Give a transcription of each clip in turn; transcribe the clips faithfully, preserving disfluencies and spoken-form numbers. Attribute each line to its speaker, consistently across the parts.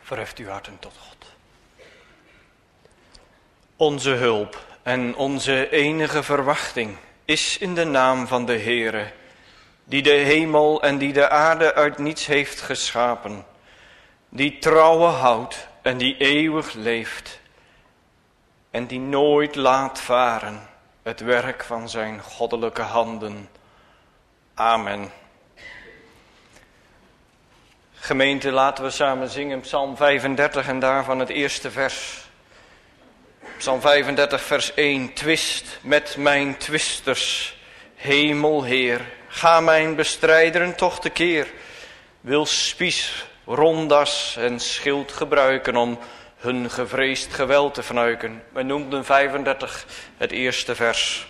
Speaker 1: Verheft uw harten tot God. Onze hulp en onze enige verwachting is in de naam van de Heere, die de hemel en die de aarde uit niets heeft geschapen, die trouwe houdt en die eeuwig leeft en die nooit laat varen het werk van zijn goddelijke handen. Amen. Gemeente, laten we samen zingen Psalm vijfendertig en daarvan het eerste vers. Psalm vijfendertig vers één. Twist met mijn twisters, Hemelheer, ga mijn bestrijderen toch tekeer. Wil spies, rondas en schild gebruiken om hun gevreesd geweld te fnuiken. We noemden vijfendertig het eerste vers.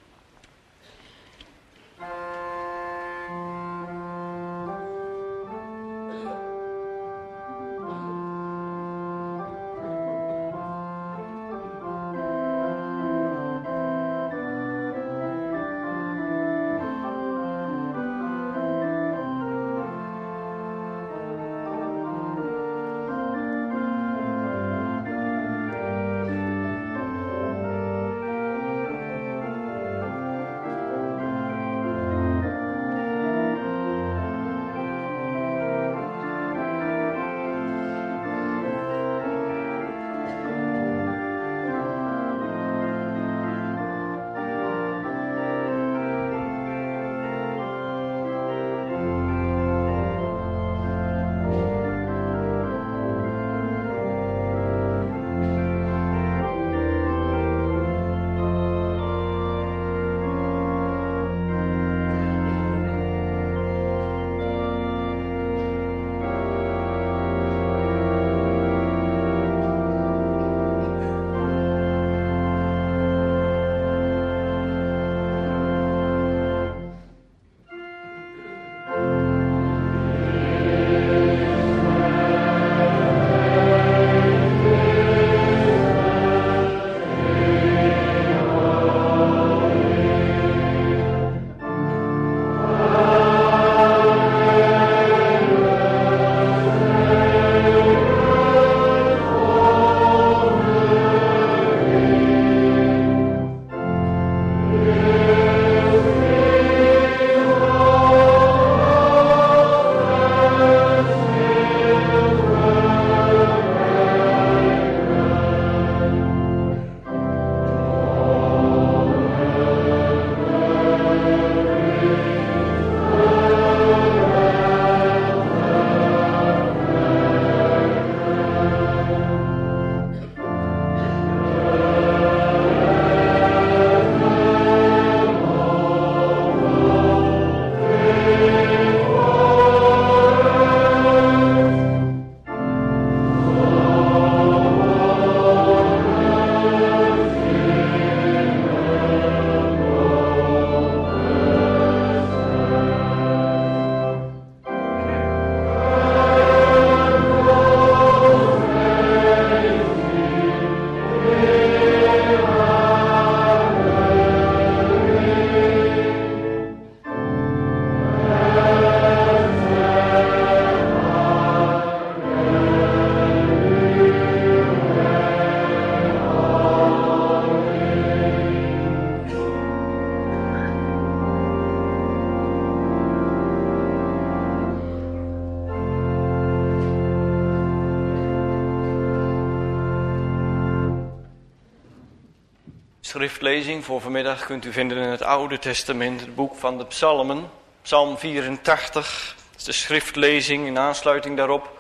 Speaker 1: Schriftlezing voor vanmiddag kunt u vinden in het Oude Testament, het boek van de Psalmen. Psalm vierentachtig, dat is de schriftlezing. In aansluiting daarop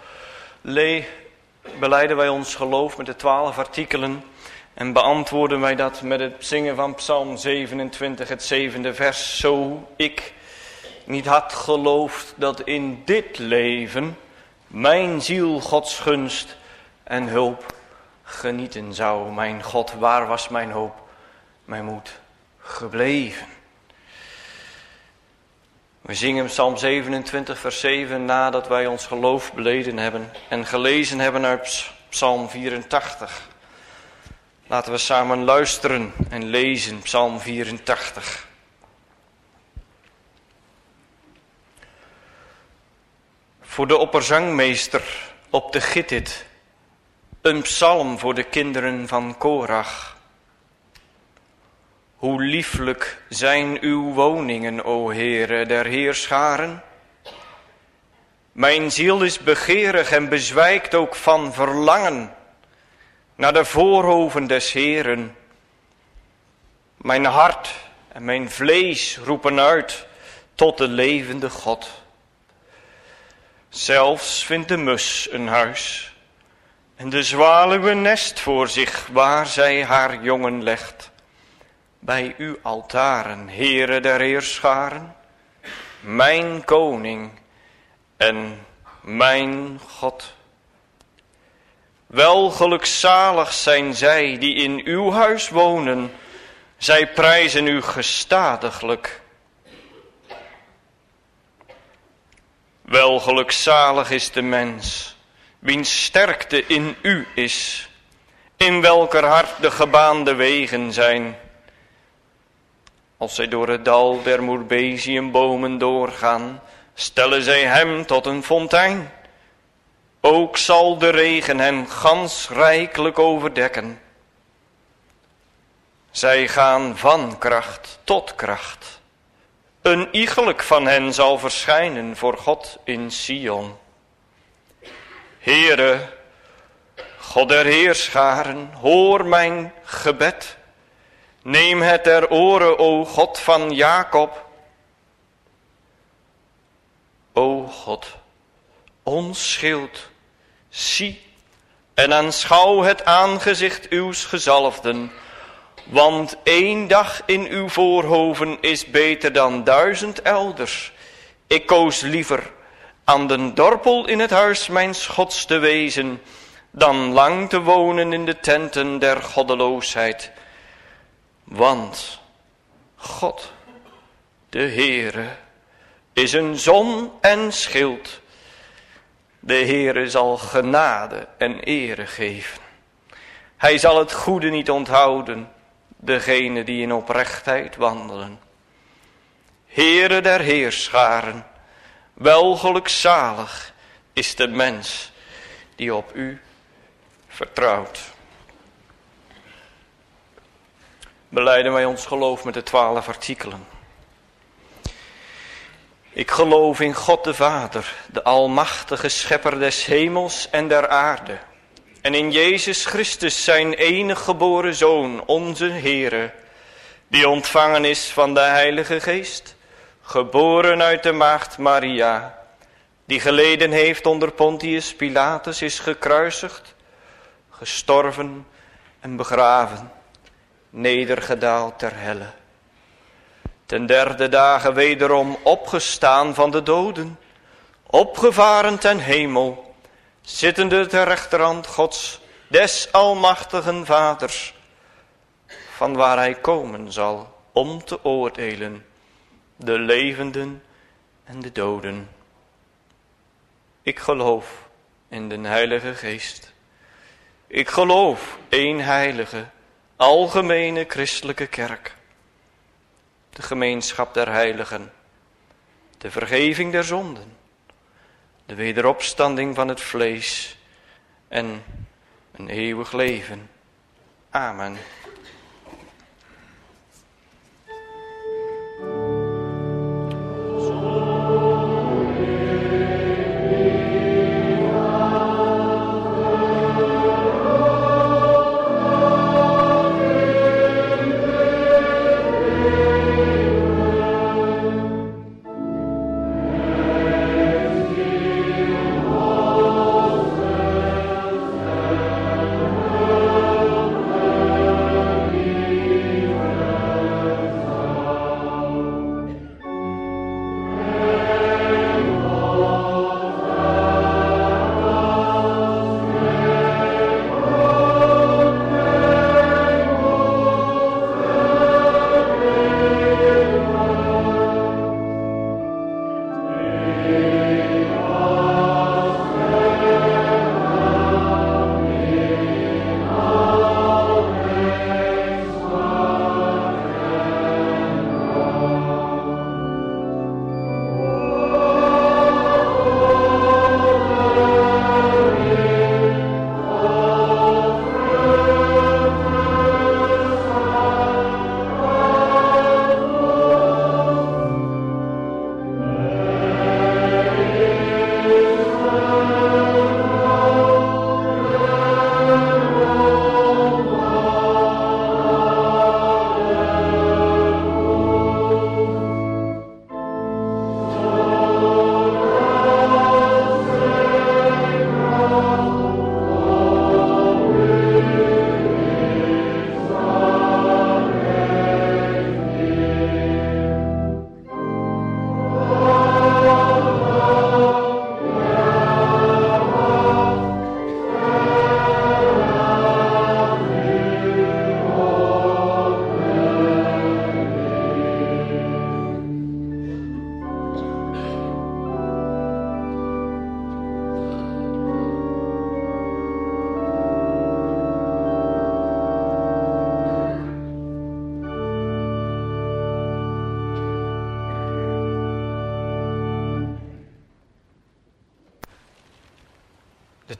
Speaker 1: le- belijden wij ons geloof met de twaalf artikelen. En beantwoorden wij dat met het zingen van Psalm zevenentwintig, het zevende vers. Zo ik niet had geloofd dat in dit leven mijn ziel Gods gunst en hulp genieten zou. Mijn God, waar was mijn hoop, mijn moed gebleven? We zingen Psalm zevenentwintig vers zeven nadat wij ons geloof beleden hebben en gelezen hebben uit Psalm vierentachtig. Laten we samen luisteren en lezen Psalm vierentachtig. Voor de opperzangmeester op de Gittit, een psalm voor de kinderen van Korach. Hoe lieflijk zijn uw woningen, o Heere der heerscharen. Mijn ziel is begeerig en bezwijkt ook van verlangen naar de voorhoven des Heeren. Mijn hart en mijn vlees roepen uit tot de levende God. Zelfs vindt de mus een huis en de zwaluw een nest voor zich waar zij haar jongen legt. Bij uw altaren, Heere der heerscharen, mijn koning en mijn God. Wel gelukzalig zijn zij die in uw huis wonen, zij prijzen u gestadiglijk. Wel gelukzalig is de mens, wiens sterkte in u is, in welker hart de gebaande wegen zijn. Als zij door het dal der moerbeziumbomen doorgaan, stellen zij hem tot een fontein. Ook zal de regen hem gans rijkelijk overdekken. Zij gaan van kracht tot kracht. Een iegelijk van hen zal verschijnen voor God in Sion. Heere, God der heerscharen, hoor mijn gebed. Neem het ter oren, o God van Jacob. O God, ons schild, zie en aanschouw het aangezicht uws gezalfden. Want één dag in uw voorhoven is beter dan duizend elders. Ik koos liever aan den dorpel in het huis mijns Gods te wezen, dan lang te wonen in de tenten der goddeloosheid. Want God, de Heere, is een zon en schild. De Heere zal genade en ere geven. Hij zal het goede niet onthouden, degene die in oprechtheid wandelen. Heere der heerscharen, wel gelukzalig is de mens die op u vertrouwt. Belijden wij ons geloof met de twaalf artikelen. Ik geloof in God de Vader, de almachtige schepper des hemels en der aarde. En in Jezus Christus, zijn enige geboren Zoon, onze Heere, die ontvangen is van de Heilige Geest, geboren uit de maagd Maria, die geleden heeft onder Pontius Pilatus, is gekruisigd, gestorven en begraven, nedergedaald ter helle. Ten derde dagen wederom opgestaan van de doden, opgevaren ten hemel, zittende ter rechterhand Gods, des almachtigen Vaders, van waar hij komen zal om te oordelen de levenden en de doden. Ik geloof in de Heilige Geest. Ik geloof één heilige, algemene christelijke kerk, de gemeenschap der heiligen, de vergeving der zonden, de wederopstanding van het vlees en een eeuwig leven. Amen.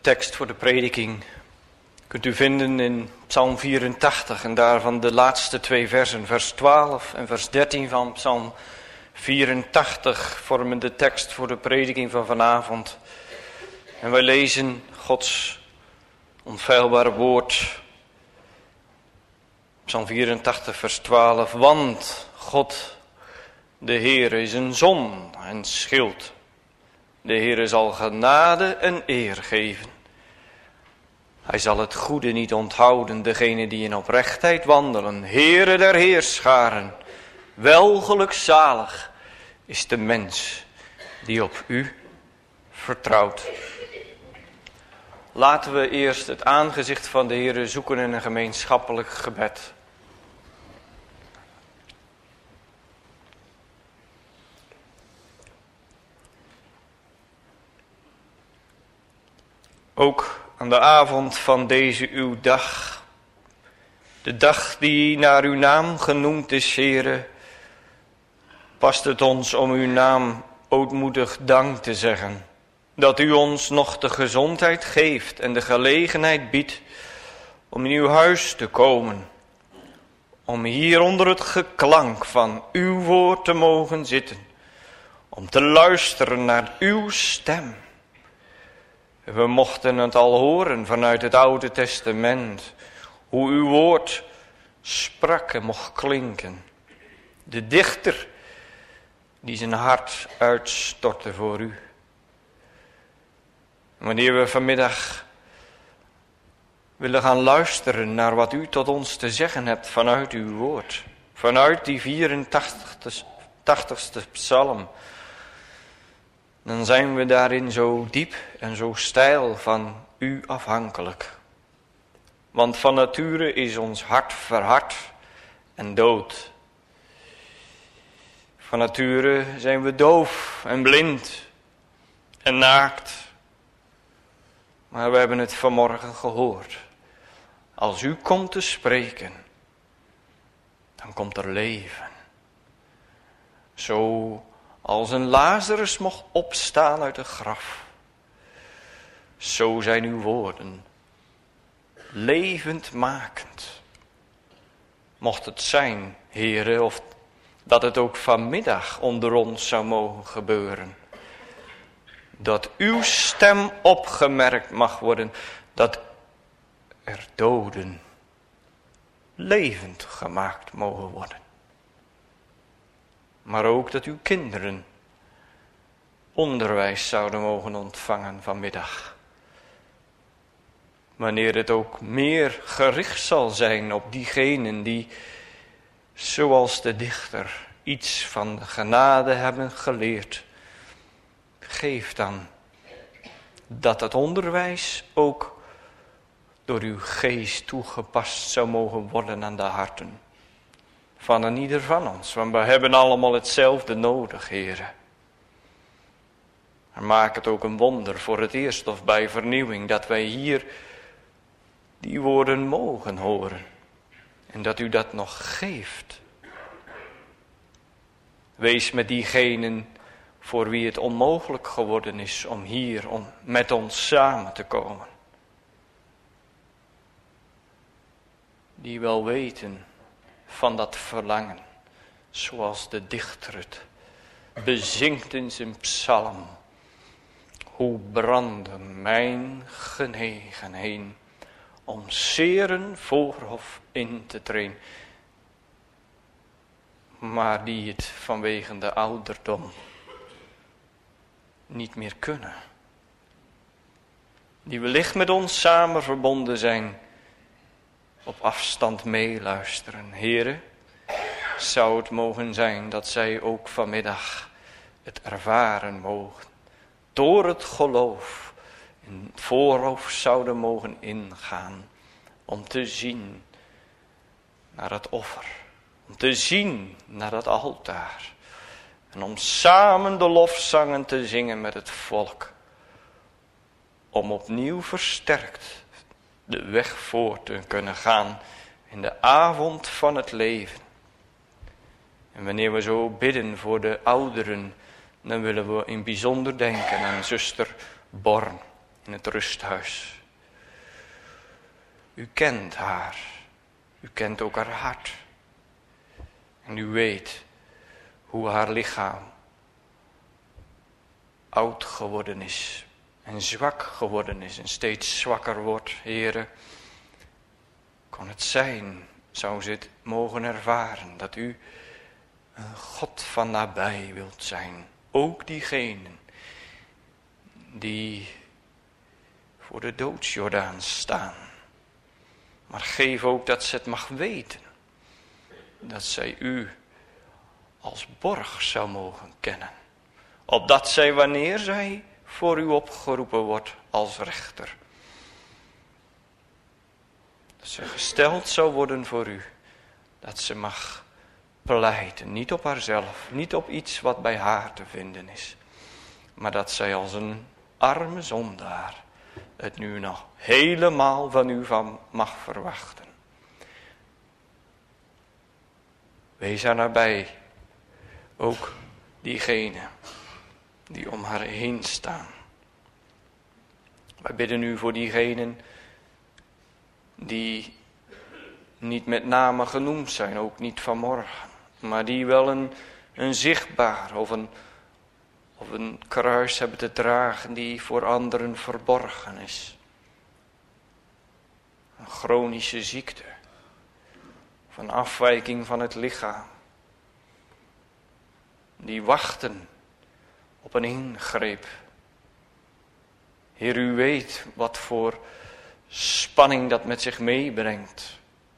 Speaker 1: tekst voor de prediking kunt u vinden in Psalm vierentachtig en daarvan de laatste twee versen, vers twaalf en vers dertien van Psalm vierentachtig vormen de tekst voor de prediking van vanavond. En wij lezen Gods onfeilbare woord. Psalm vierentachtig vers twaalf. Want God, de Heere, is een zon en schild. De Heere zal genade en eer geven. Hij zal het goede niet onthouden, degene die in oprechtheid wandelen. Heere der heerscharen, welgelukzalig is de mens die op u vertrouwt. Laten we eerst het aangezicht van de Heere zoeken in een gemeenschappelijk gebed. Ook aan de avond van deze uw dag, de dag die naar uw naam genoemd is, Heere, past het ons om uw naam ootmoedig dank te zeggen. Dat u ons nog de gezondheid geeft en de gelegenheid biedt om in uw huis te komen. Om hier onder het geklank van uw woord te mogen zitten. Om te luisteren naar uw stem. We mochten het al horen vanuit het Oude Testament. Hoe uw woord sprak en mocht klinken. De dichter die zijn hart uitstortte voor u. Wanneer we vanmiddag willen gaan luisteren naar wat u tot ons te zeggen hebt vanuit uw woord. Vanuit die vierentachtigste psalm. Dan zijn we daarin zo diep en zo steil van u afhankelijk. Want van nature is ons hart verhard en dood. Van nature zijn we doof en blind en naakt. Maar we hebben het vanmorgen gehoord. Als u komt te spreken, dan komt er leven. Zo als een Lazarus mocht opstaan uit het graf. Zo zijn uw woorden levendmakend. Mocht het zijn, Heere, of dat het ook vanmiddag onder ons zou mogen gebeuren. Dat uw stem opgemerkt mag worden. Dat er doden levend gemaakt mogen worden. Maar ook dat uw kinderen onderwijs zouden mogen ontvangen vanmiddag. Wanneer het ook meer gericht zal zijn op diegenen die, zoals de dichter, iets van de genade hebben geleerd. Geef dan dat het onderwijs ook door uw geest toegepast zou mogen worden aan de harten van een ieder van ons. Want we hebben allemaal hetzelfde nodig, Heere. Maar maak het ook een wonder voor het eerst of bij vernieuwing dat wij hier die woorden mogen horen. En dat u dat nog geeft. Wees met diegenen voor wie het onmogelijk geworden is om hier om met ons samen te komen. Die wel weten van dat verlangen, zoals de dichter het bezingt in zijn psalm. Hoe branden mijn genegenheden om zeren voorhof in te treden, maar die het vanwege de ouderdom niet meer kunnen. Die wellicht met ons samen verbonden zijn, op afstand meeluisteren. Heere, zou het mogen zijn dat zij ook vanmiddag het ervaren mogen. Door het geloof in het voorhoofd zouden mogen ingaan. Om te zien naar het offer. Om te zien naar het altaar. En om samen de lofzangen te zingen met het volk. Om opnieuw versterkt de weg voor te kunnen gaan in de avond van het leven. En wanneer we zo bidden voor de ouderen, dan willen we in bijzonder denken aan zuster Born. in het rusthuis. U kent haar. U kent ook haar hart. En u weet hoe haar lichaam oud geworden is. En zwak geworden is. En steeds zwakker wordt, Heere. Kon het zijn, zou ze het mogen ervaren. Dat u een God van nabij wilt zijn. Ook diegenen die voor de doodsjordaan staan. Maar geef ook dat ze het mag weten. Dat zij u als borg zou mogen kennen. Opdat zij, wanneer zij voor u opgeroepen wordt als rechter, dat ze gesteld zou worden voor u. Dat ze mag pleiten. Niet op haarzelf. Niet op iets wat bij haar te vinden is. Maar dat zij als een arme zondaar het nu nog helemaal van u van mag verwachten. Wees haar nabij. Ook diegenen die om haar heen staan. Wij bidden u voor diegenen die niet met name genoemd zijn, ook niet vanmorgen. Maar die wel een, een zichtbaar of een, of een kruis hebben te dragen die voor anderen verborgen is. Een chronische ziekte. Of een afwijking van het lichaam. Die wachten op een ingreep. Heer, u weet wat voor spanning dat met zich meebrengt.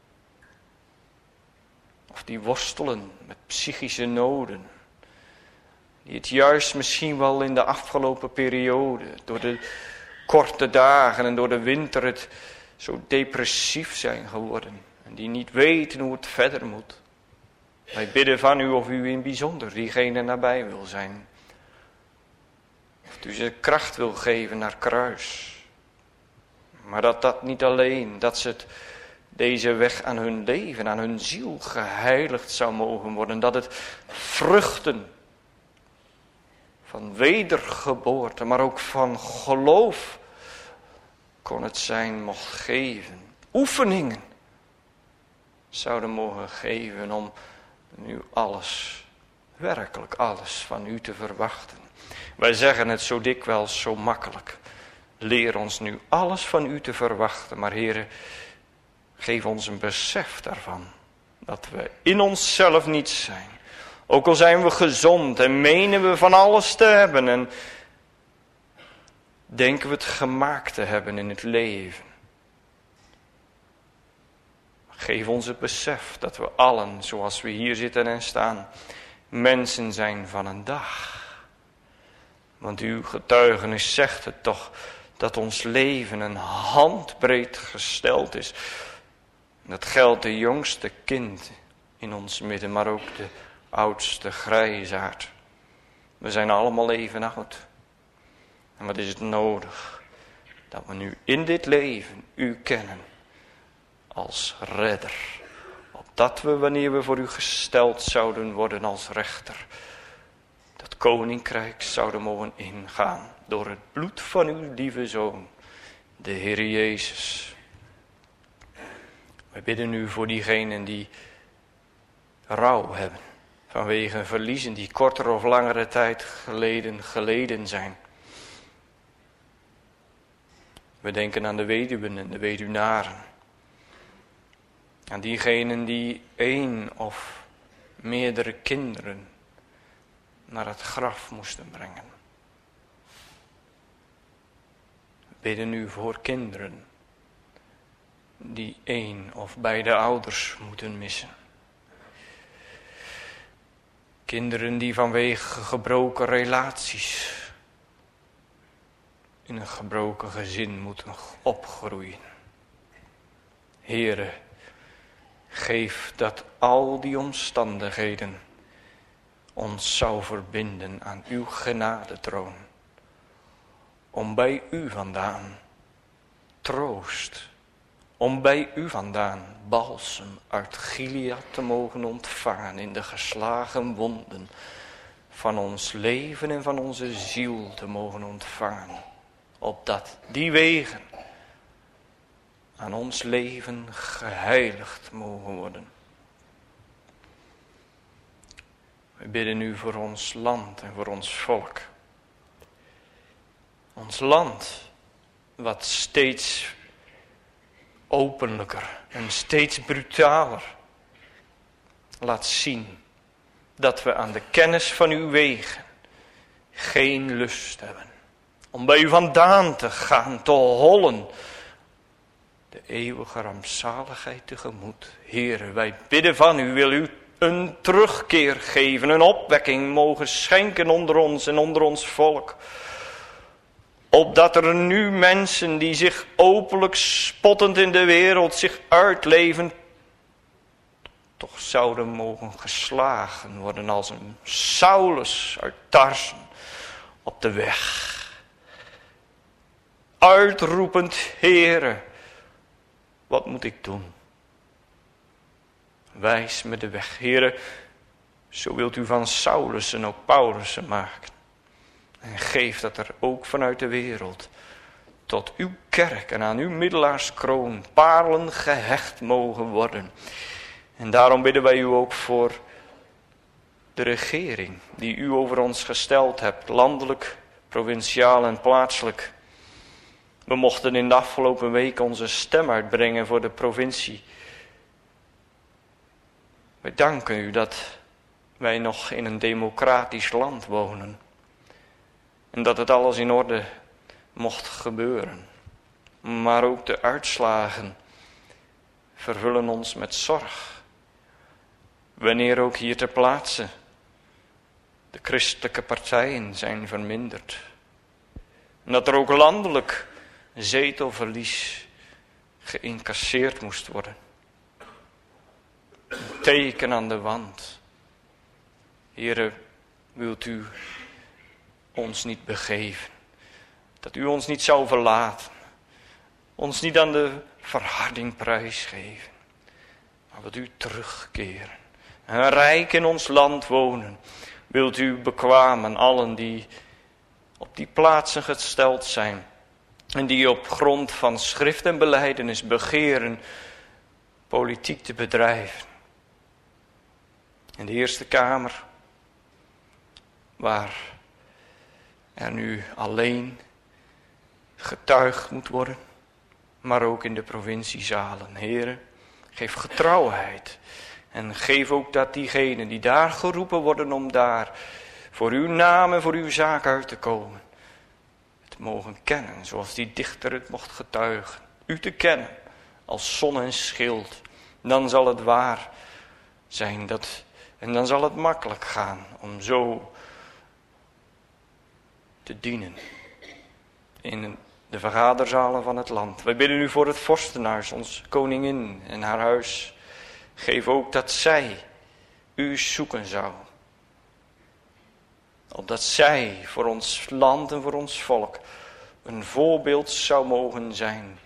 Speaker 1: Of die worstelen met psychische noden. Die het juist misschien wel in de afgelopen periode, door de korte dagen en door de winter het zo depressief zijn geworden. En die niet weten hoe het verder moet. Wij bidden van u of u in bijzonder diegene nabij wil zijn. Of u ze kracht wil geven naar kruis. Maar dat dat niet alleen, dat ze het, deze weg aan hun leven, aan hun ziel geheiligd zou mogen worden. Dat het vruchten van wedergeboorte, maar ook van geloof kon het zijn, mocht geven. Oefeningen zouden mogen geven om nu alles, werkelijk alles van u te verwachten. Wij zeggen het zo dikwijls zo makkelijk. Leer ons nu alles van u te verwachten. Maar Heere, geef ons een besef daarvan. Dat we in onszelf niets zijn. Ook al zijn we gezond en menen we van alles te hebben. En denken we het gemaakt te hebben in het leven. Geef ons het besef dat we allen, zoals we hier zitten en staan, mensen zijn van een dag. Want uw getuigenis zegt het toch, dat ons leven een handbreed gesteld is. Dat geldt de jongste kind in ons midden, maar ook de oudste grijsaard. We zijn allemaal even oud. En wat is het nodig dat we nu in dit leven u kennen als redder. Opdat we, wanneer we voor u gesteld zouden worden als rechter, dat koninkrijk zouden mogen ingaan door het bloed van uw lieve Zoon, de Heer Jezus. Wij bidden u voor diegenen die rouw hebben vanwege verliezen die kortere of langere tijd geleden geleden zijn. We denken aan de weduwen en de weduwnaren. Aan diegenen die één of meerdere kinderen naar het graf moesten brengen. We bidden u voor kinderen die één of beide ouders moeten missen. Kinderen die vanwege gebroken relaties in een gebroken gezin moeten opgroeien. Heere, geef dat al die omstandigheden ons zou verbinden aan uw genadetroon. Om bij u vandaan troost, om bij u vandaan balsem uit Gilead te mogen ontvangen in de geslagen wonden van ons leven en van onze ziel te mogen ontvangen. opdat die wegen aan ons leven geheiligd mogen worden. We bidden u voor ons land en voor ons volk. Ons land, wat steeds openlijker en steeds brutaler laat zien dat we aan de kennis van uw wegen geen lust hebben. Om bij u vandaan te gaan, te hollen, de eeuwige rampzaligheid tegemoet. Heere, wij bidden van u, wil u een terugkeer geven, een opwekking mogen schenken onder ons en onder ons volk. Opdat er nu mensen die zich openlijk spottend in de wereld zich uitleven, toch zouden mogen geslagen worden als een Saulus uit Tarsen op de weg. Uitroepend, Heere, wat moet ik doen? Wijs me de weg, Heere, zo wilt u van Saulus en ook Paulussen maken. En geef dat er ook vanuit de wereld tot uw kerk en aan uw middelaarskroon parelen gehecht mogen worden. En daarom bidden wij u ook voor de regering die u over ons gesteld hebt, landelijk, provinciaal en plaatselijk. We mochten in de afgelopen week onze stem uitbrengen voor de provincie. Wij danken u dat wij nog in een democratisch land wonen. En dat het alles in orde mocht gebeuren. Maar ook de uitslagen vervullen ons met zorg. Wanneer ook hier ter plaatse de christelijke partijen zijn verminderd. En dat er ook landelijk zetelverlies geïncasseerd moest worden. Een teken aan de wand. Heere, wilt u ons niet begeven. Dat u ons niet zou verlaten. Ons niet aan de verharding prijsgeven. Maar wilt u terugkeren. En rijk in ons land wonen. Wilt u bekwamen allen die op die plaatsen gesteld zijn. En die op grond van schrift en belijdenis begeren politiek te bedrijven. In de Eerste Kamer, waar er nu alleen getuigd moet worden, maar ook in de provinciezalen. Heren, geef getrouwheid en geef ook dat diegenen die daar geroepen worden om daar voor uw naam en voor uw zaak uit te komen, het mogen kennen zoals die dichter het mocht getuigen. U te kennen als zon en schild, dan zal het waar zijn dat, en dan zal het makkelijk gaan om zo te dienen in de vergaderzalen van het land. Wij bidden u voor het vorstenhuis, ons koningin en haar huis. Geef ook dat zij u zoeken zou. Opdat zij voor ons land en voor ons volk een voorbeeld zou mogen zijn.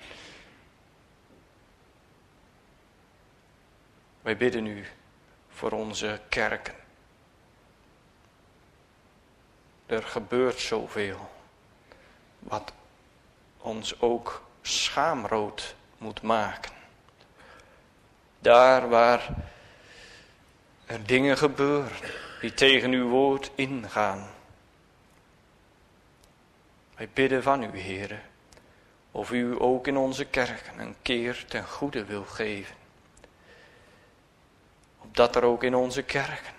Speaker 1: Wij bidden u voor onze kerken. Er gebeurt zoveel wat ons ook schaamrood moet maken. Daar waar er dingen gebeuren die tegen uw woord ingaan. Wij bidden van u, Heere, of u ook in onze kerken een keer ten goede wil geven. Opdat er ook in onze kerken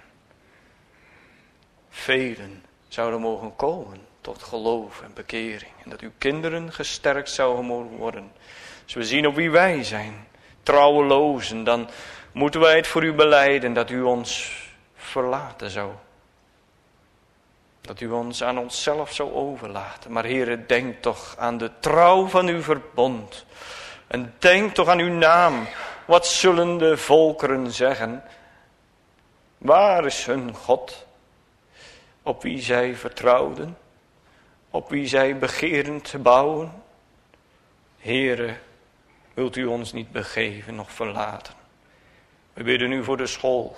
Speaker 1: velen zouden mogen komen tot geloof en bekering. En dat uw kinderen gesterkt zouden mogen worden. Als we zien op wie wij zijn, trouwelozen, dan moeten wij het voor u belijden dat u ons verlaten zou. Dat u ons aan onszelf zou overlaten. Maar Heere, denk toch aan de trouw van uw verbond. En denk toch aan uw naam. Wat zullen de volkeren zeggen? Waar is hun God? Op wie zij vertrouwden, op wie zij begeren te bouwen. Heere, wilt u ons niet begeven noch verlaten. We bidden u voor de school.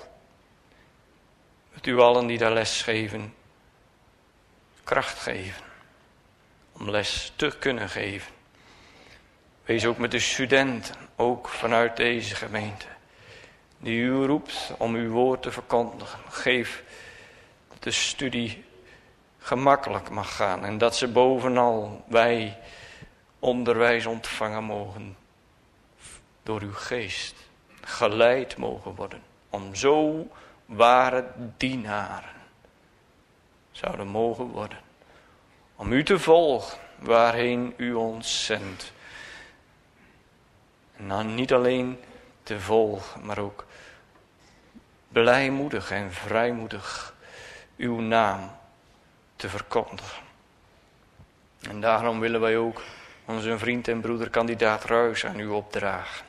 Speaker 1: Wilt u allen die daar les geven, kracht geven. om les te kunnen geven. Wees ook met de studenten, ook vanuit deze gemeente, die u roept om uw woord te verkondigen. Geef dat de studie gemakkelijk mag gaan en dat ze bovenal wij onderwijs ontvangen mogen door uw geest, geleid mogen worden, om zo ware dienaren zouden mogen worden, om u te volgen waarheen u ons zendt. En dan niet alleen te volgen, maar ook blijmoedig en vrijmoedig uw naam te verkondigen. En daarom willen wij ook onze vriend en broeder kandidaat Ruijs aan u opdragen.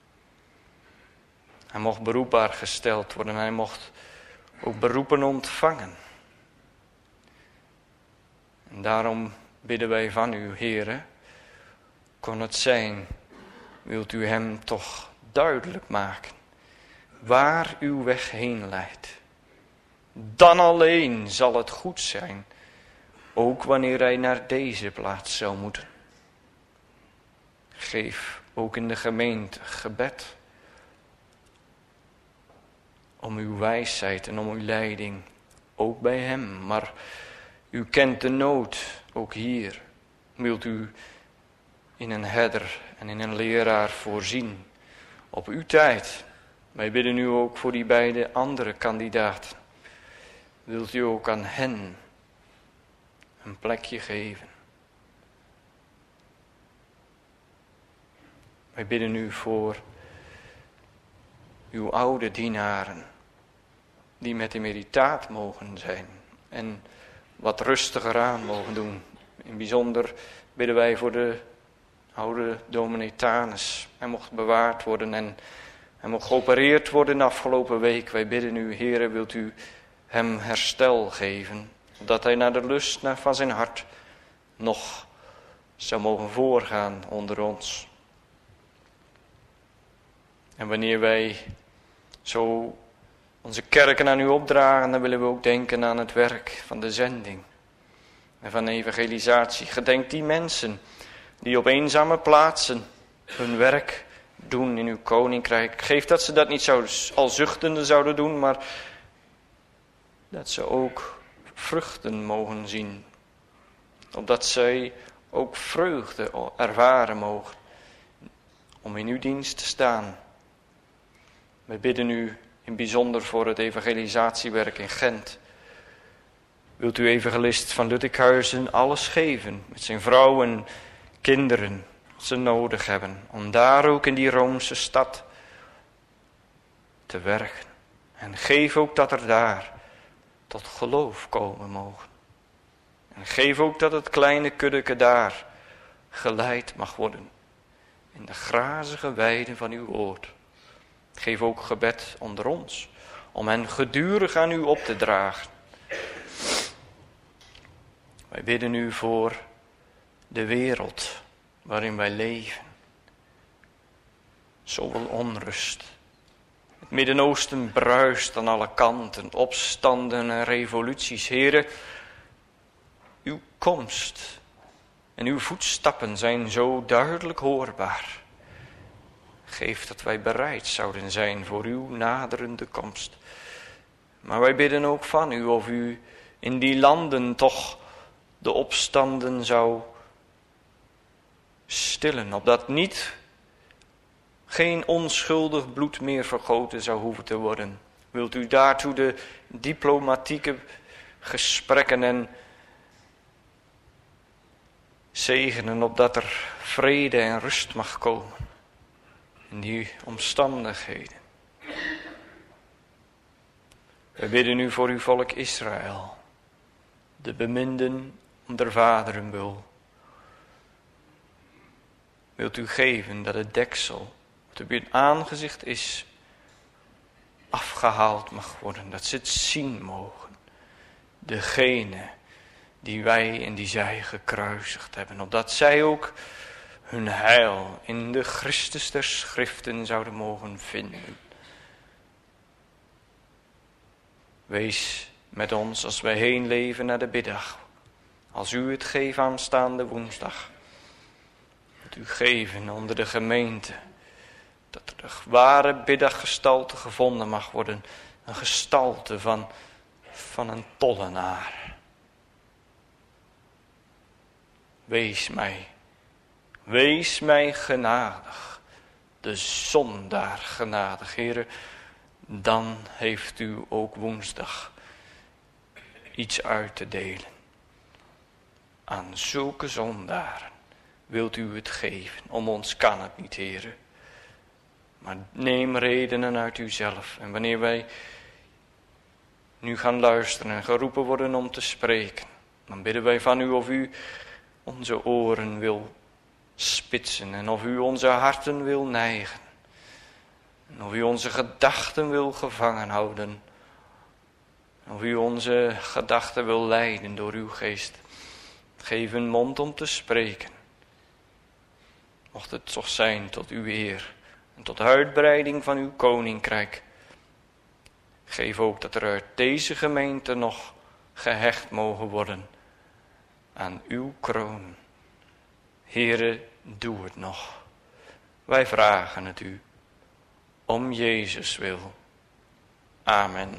Speaker 1: Hij mocht beroepbaar gesteld worden, hij mocht ook beroepen ontvangen. En daarom bidden wij van u, Heere, kon het zijn, wilt u hem toch duidelijk maken waar uw weg heen leidt. Dan alleen zal het goed zijn, ook wanneer hij naar deze plaats zou moeten. Geef ook in de gemeente gebed om uw wijsheid en om uw leiding, ook bij hem. Maar u kent de nood, ook hier. Wilt u in een herder en in een leraar voorzien, op uw tijd. Wij bidden u ook voor die beide andere kandidaten. Wilt u ook aan hen een plekje geven. Wij bidden u voor uw oude dienaren, die met de meditaat mogen zijn en wat rustiger aan mogen doen. In bijzonder bidden wij voor de oude dominee Tanus. Hij mocht bewaard worden en hij mocht geopereerd worden de afgelopen week. Wij bidden u, Heere, wilt u hem herstel geven, dat hij naar de lust van zijn hart nog zou mogen voorgaan onder ons. En wanneer wij zo onze kerken aan u opdragen, dan willen we ook denken aan het werk van de zending en van evangelisatie. Gedenk die mensen die op eenzame plaatsen hun werk doen in uw koninkrijk. Geef dat ze dat niet zouden, al zuchtende zouden doen, maar dat ze ook vruchten mogen zien. Opdat zij ook vreugde ervaren mogen om in uw dienst te staan. Wij bidden u in bijzonder voor het evangelisatiewerk in Gent. Wilt u evangelist van Luttikhuizen alles geven met zijn vrouw en kinderen wat ze nodig hebben. Om daar ook in die Roomse stad te werken. En geef ook dat er daar tot geloof komen mogen. En geef ook dat het kleine kuddeke daar geleid mag worden in de grazige weiden van uw woord. Geef ook gebed onder ons, om hen gedurig aan u op te dragen. Wij bidden u voor de wereld waarin wij leven. Zoveel onrust. Het Midden-Oosten bruist aan alle kanten, opstanden en revoluties. Heere, uw komst en uw voetstappen zijn zo duidelijk hoorbaar. Geef dat wij bereid zouden zijn voor uw naderende komst. Maar wij bidden ook van u of u in die landen toch de opstanden zou stillen. Opdat niet geen onschuldig bloed meer vergoten zou hoeven te worden. Wilt u daartoe de diplomatieke gesprekken en zegenen, opdat er vrede en rust mag komen in die omstandigheden. We bidden u voor uw volk Israël, de beminden om der vaderen wil. Wilt u geven dat het deksel wat op uw aangezicht is afgehaald mag worden, dat ze het zien mogen. Degene die wij en die zij gekruisigd hebben, opdat zij ook hun heil in de Christus der Schriften zouden mogen vinden. Wees met ons als wij heen leven naar de biddag, als u het geeft aanstaande woensdag. Dat u geven onder de gemeente. Dat er de ware biddachgestalte gevonden mag worden. Een gestalte van, van een tollenaar. Wees mij, wees mij genadig. De zondaar genadig, Heere. Dan heeft u ook woensdag iets uit te delen. Aan zulke zondaren wilt u het geven. Om ons kan het niet, Heere. Maar neem redenen uit uzelf. En wanneer wij nu gaan luisteren en geroepen worden om te spreken, dan bidden wij van u of u onze oren wil spitsen en of u onze harten wil neigen. En of u onze gedachten wil gevangen houden. Of u onze gedachten wil leiden door uw geest. Geef een mond om te spreken. Mocht het toch zijn tot uw eer en tot uitbreiding van uw koninkrijk. Geef ook dat er uit deze gemeente nog gehecht mogen worden aan uw kroon. Heere, doe het nog. Wij vragen het u. Om Jezus wil. Amen.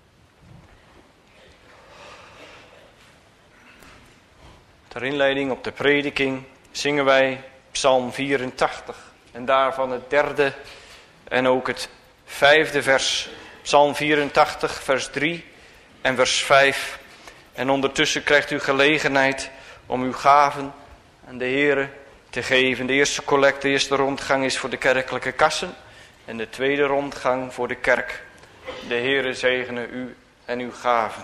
Speaker 1: Ter inleiding op de prediking zingen wij Psalm vierentachtig. En daarvan het derde en ook het vijfde vers. Psalm vierentachtig, vers drie en vers vijf. En ondertussen krijgt u gelegenheid om uw gaven aan de Heere te geven. De eerste collect, de eerste rondgang is voor de kerkelijke kassen. En de tweede rondgang voor de kerk. De Heere zegene u en uw gaven.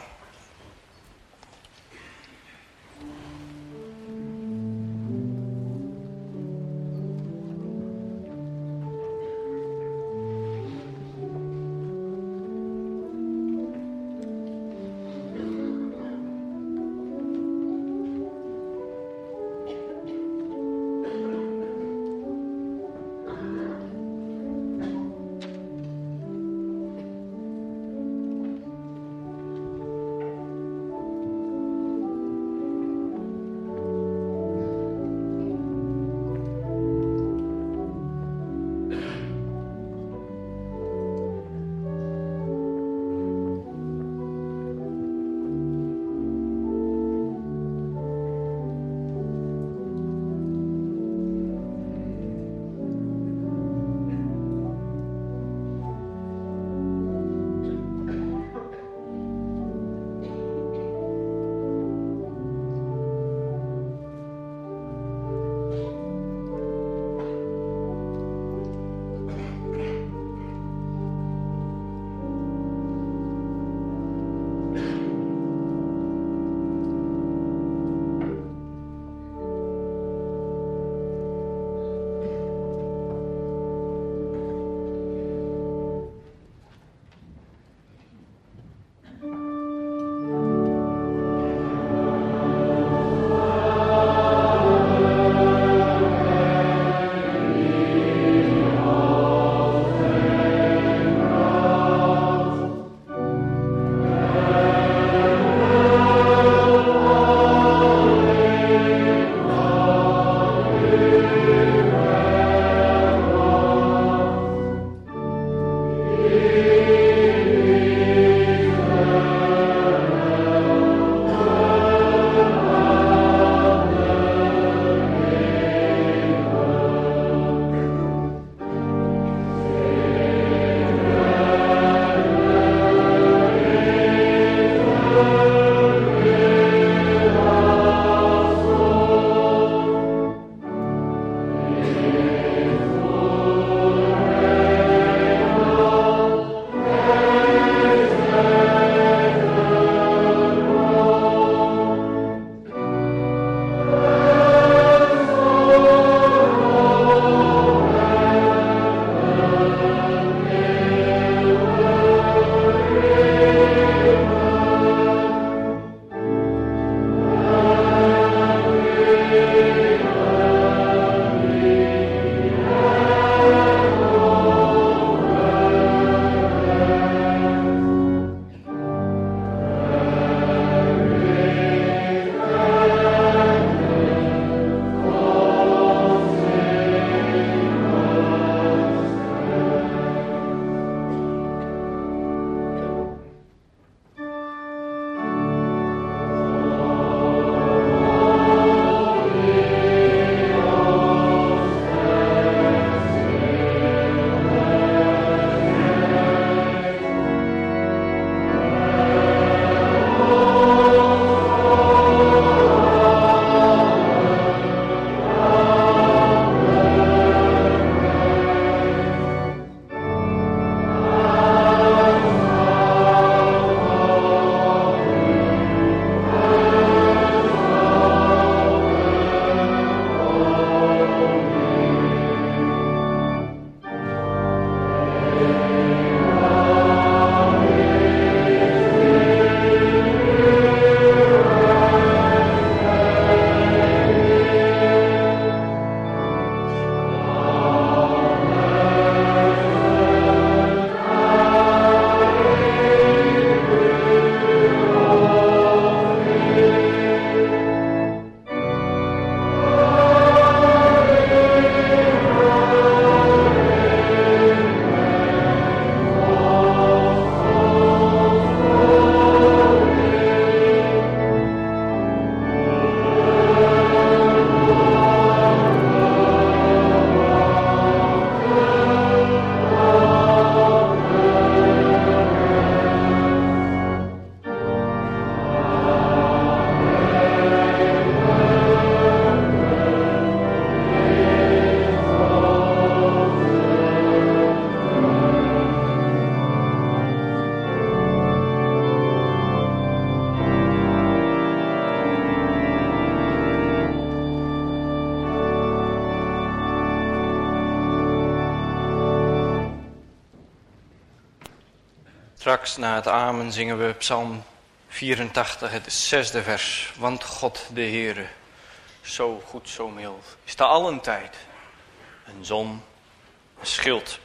Speaker 1: Straks na het amen zingen we Psalm vierentachtig, het zesde vers. Want God de Heere, zo goed, zo mild, is te allen tijd een zon, een schild.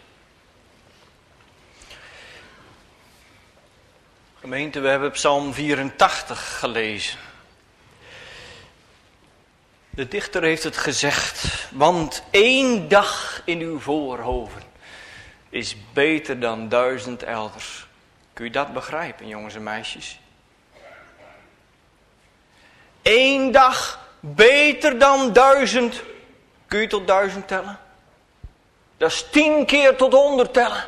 Speaker 1: Gemeente, we hebben Psalm vierentachtig gelezen. De dichter heeft het gezegd, want één dag in uw voorhoven is beter dan duizend elders. Kun je dat begrijpen, jongens en meisjes? Eén dag beter dan duizend. Kun je tot duizend tellen? Dat is tien keer tot honderd tellen.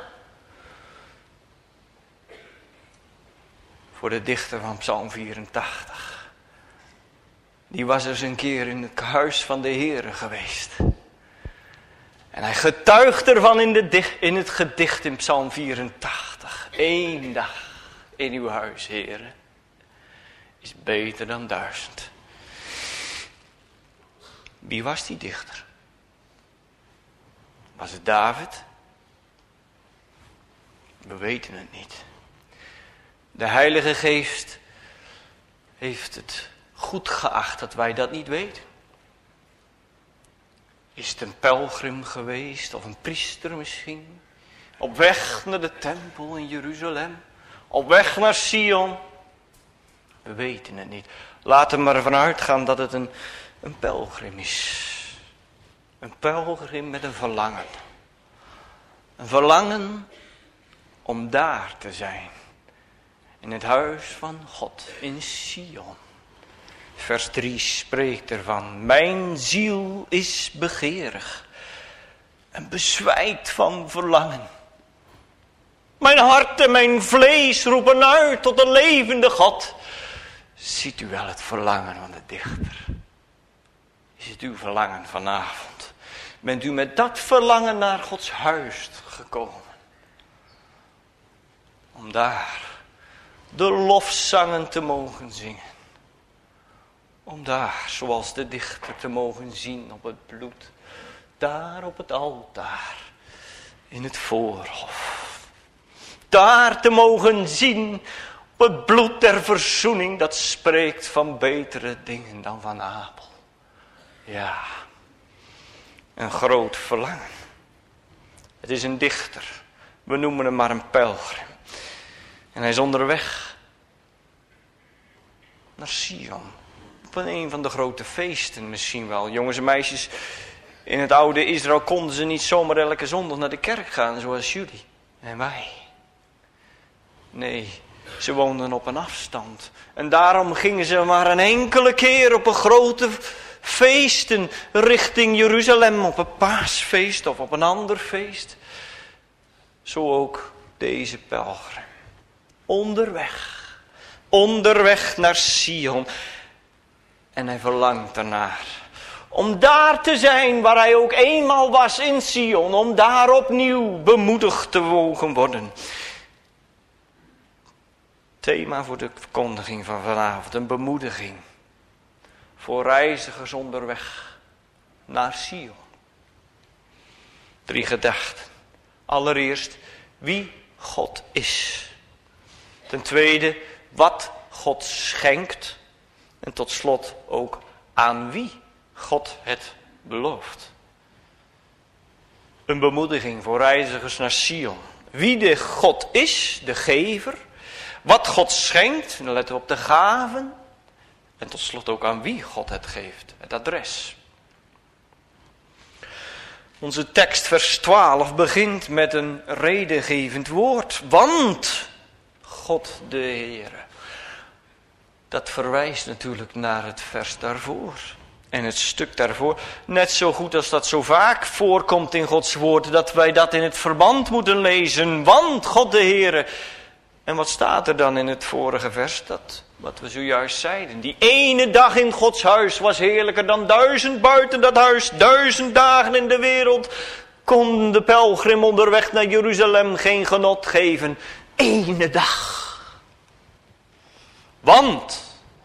Speaker 1: Voor de dichter van Psalm vierentachtig. Die was eens een keer in het huis van de Heere geweest. En hij getuigt ervan in, de dicht, in het gedicht in Psalm vierentachtig. Eén dag in uw huis, Heere, is beter dan duizend. Wie was die dichter? Was het David? We weten het niet. De Heilige Geest heeft het goed geacht dat wij dat niet weten. Is het een pelgrim geweest of een priester misschien? Op weg naar de tempel in Jeruzalem? Op weg naar Sion? We weten het niet. Laten we maar ervan uitgaan dat het een, een pelgrim is. Een pelgrim met een verlangen. Een verlangen om daar te zijn. In het huis van God, in Sion. Vers drie spreekt ervan. Mijn ziel is begeerig en bezwijkt van verlangen. Mijn hart en mijn vlees roepen uit tot de levende God. Ziet u wel het verlangen van de dichter? Is het uw verlangen vanavond? Bent u met dat verlangen naar Gods huis gekomen? Om daar de lofzangen te mogen zingen. Om daar, zoals de dichter, te mogen zien op het bloed. Daar op het altaar. In het voorhof. Daar te mogen zien op het bloed der verzoening. Dat spreekt van betere dingen dan van Abel. Ja. Een groot verlangen. Het is een dichter. We noemen hem maar een pelgrim. En hij is onderweg naar Sion. Op een van de grote feesten misschien wel. Jongens en meisjes, in het oude Israël konden ze niet zomaar elke zondag naar de kerk gaan zoals jullie en wij. Nee, ze woonden op een afstand. En daarom gingen ze maar een enkele keer op een grote feesten richting Jeruzalem. Op een paasfeest of op een ander feest. Zo ook deze pelgrim. Onderweg. Onderweg naar Sion. En hij verlangt ernaar. Om daar te zijn waar hij ook eenmaal was in Sion. Om daar opnieuw bemoedigd te mogen worden. Thema voor de verkondiging van vanavond. Een bemoediging. Voor reizigers onderweg naar Sion. Drie gedachten. Allereerst wie God is. Ten tweede wat God schenkt. En tot slot ook aan wie God het belooft. Een bemoediging voor reizigers naar Sion. Wie de God is, de gever. Wat God schenkt, dan letten we op de gaven. En tot slot ook aan wie God het geeft, het adres. Onze tekst vers twaalf begint met een redengevend woord. Want God de Heere. Dat verwijst natuurlijk naar het vers daarvoor. En het stuk daarvoor. Net zo goed als dat zo vaak voorkomt in Gods woord. Dat wij dat in het verband moeten lezen. Want God de Heere. En wat staat er dan in het vorige vers? Dat wat we zojuist zeiden. Die ene dag in Gods huis was heerlijker dan duizend buiten dat huis. Duizend dagen in de wereld kon de pelgrim onderweg naar Jeruzalem geen genot geven. Ene dag. Want,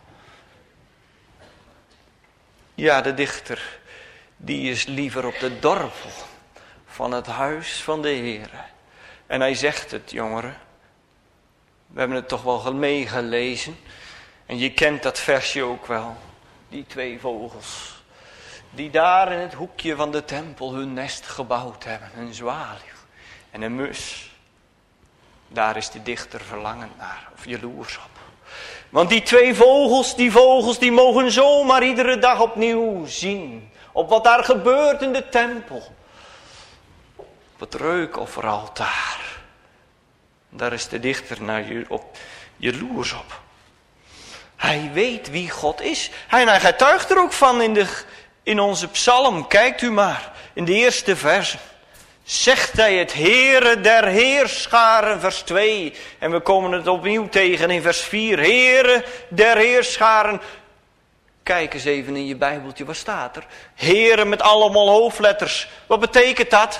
Speaker 1: ja, de dichter, die is liever op de dorpel van het huis van de Heere. En hij zegt het, jongeren, We hebben het toch wel meegelezen. En je kent dat versje ook wel. Die twee vogels. Die daar in het hoekje van de tempel hun nest gebouwd hebben. Een zwaluw en een mus. Daar is de dichter verlangend naar. Of jaloers op. Want die twee vogels, die vogels, die mogen zomaar iedere dag opnieuw zien. Op wat daar gebeurt in de tempel. Op het reukofferaltaar. Daar is de dichter naar je, op, jaloers op. Hij weet wie God is. Hij, hij getuigt er ook van in, de, in onze psalm. Kijkt u maar, in de eerste versen. Zegt hij het, Heere der heerscharen, vers twee. En we komen het opnieuw tegen in vers vier. Heere der heerscharen. Kijk eens even in je Bijbeltje, wat staat er? Heere met allemaal hoofdletters. Wat betekent dat?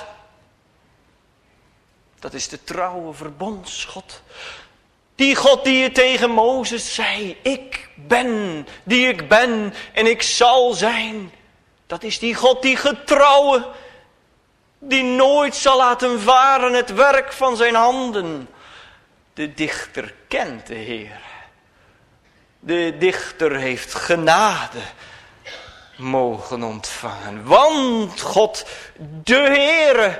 Speaker 1: Dat is de trouwe verbondsgod. Die God die je tegen Mozes zei. Ik ben die ik ben en ik zal zijn. Dat is die God die getrouwe. Die nooit zal laten varen het werk van zijn handen. De dichter kent de Heer. De dichter heeft genade mogen ontvangen. Want God, de Heere.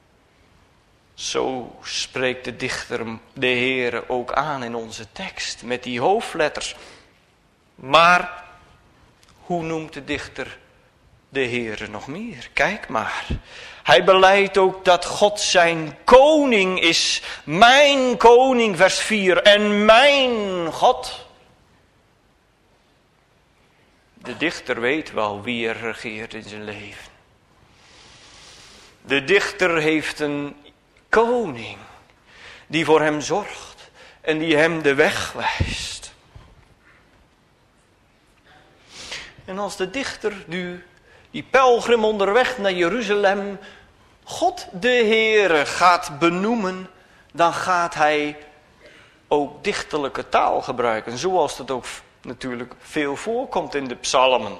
Speaker 1: Zo spreekt de dichter de Heere ook aan in onze tekst. Met die hoofdletters. Maar hoe noemt de dichter de Heere nog meer? Kijk maar. Hij belijdt ook dat God zijn koning is. Mijn koning, vers vier. En mijn God. De dichter weet wel wie er regeert in zijn leven. De dichter heeft een koning die voor hem zorgt en die hem de weg wijst. En als de dichter nu, die pelgrim onderweg naar Jeruzalem, God de Heere gaat benoemen, dan gaat hij ook dichterlijke taal gebruiken, zoals dat ook natuurlijk veel voorkomt in de psalmen.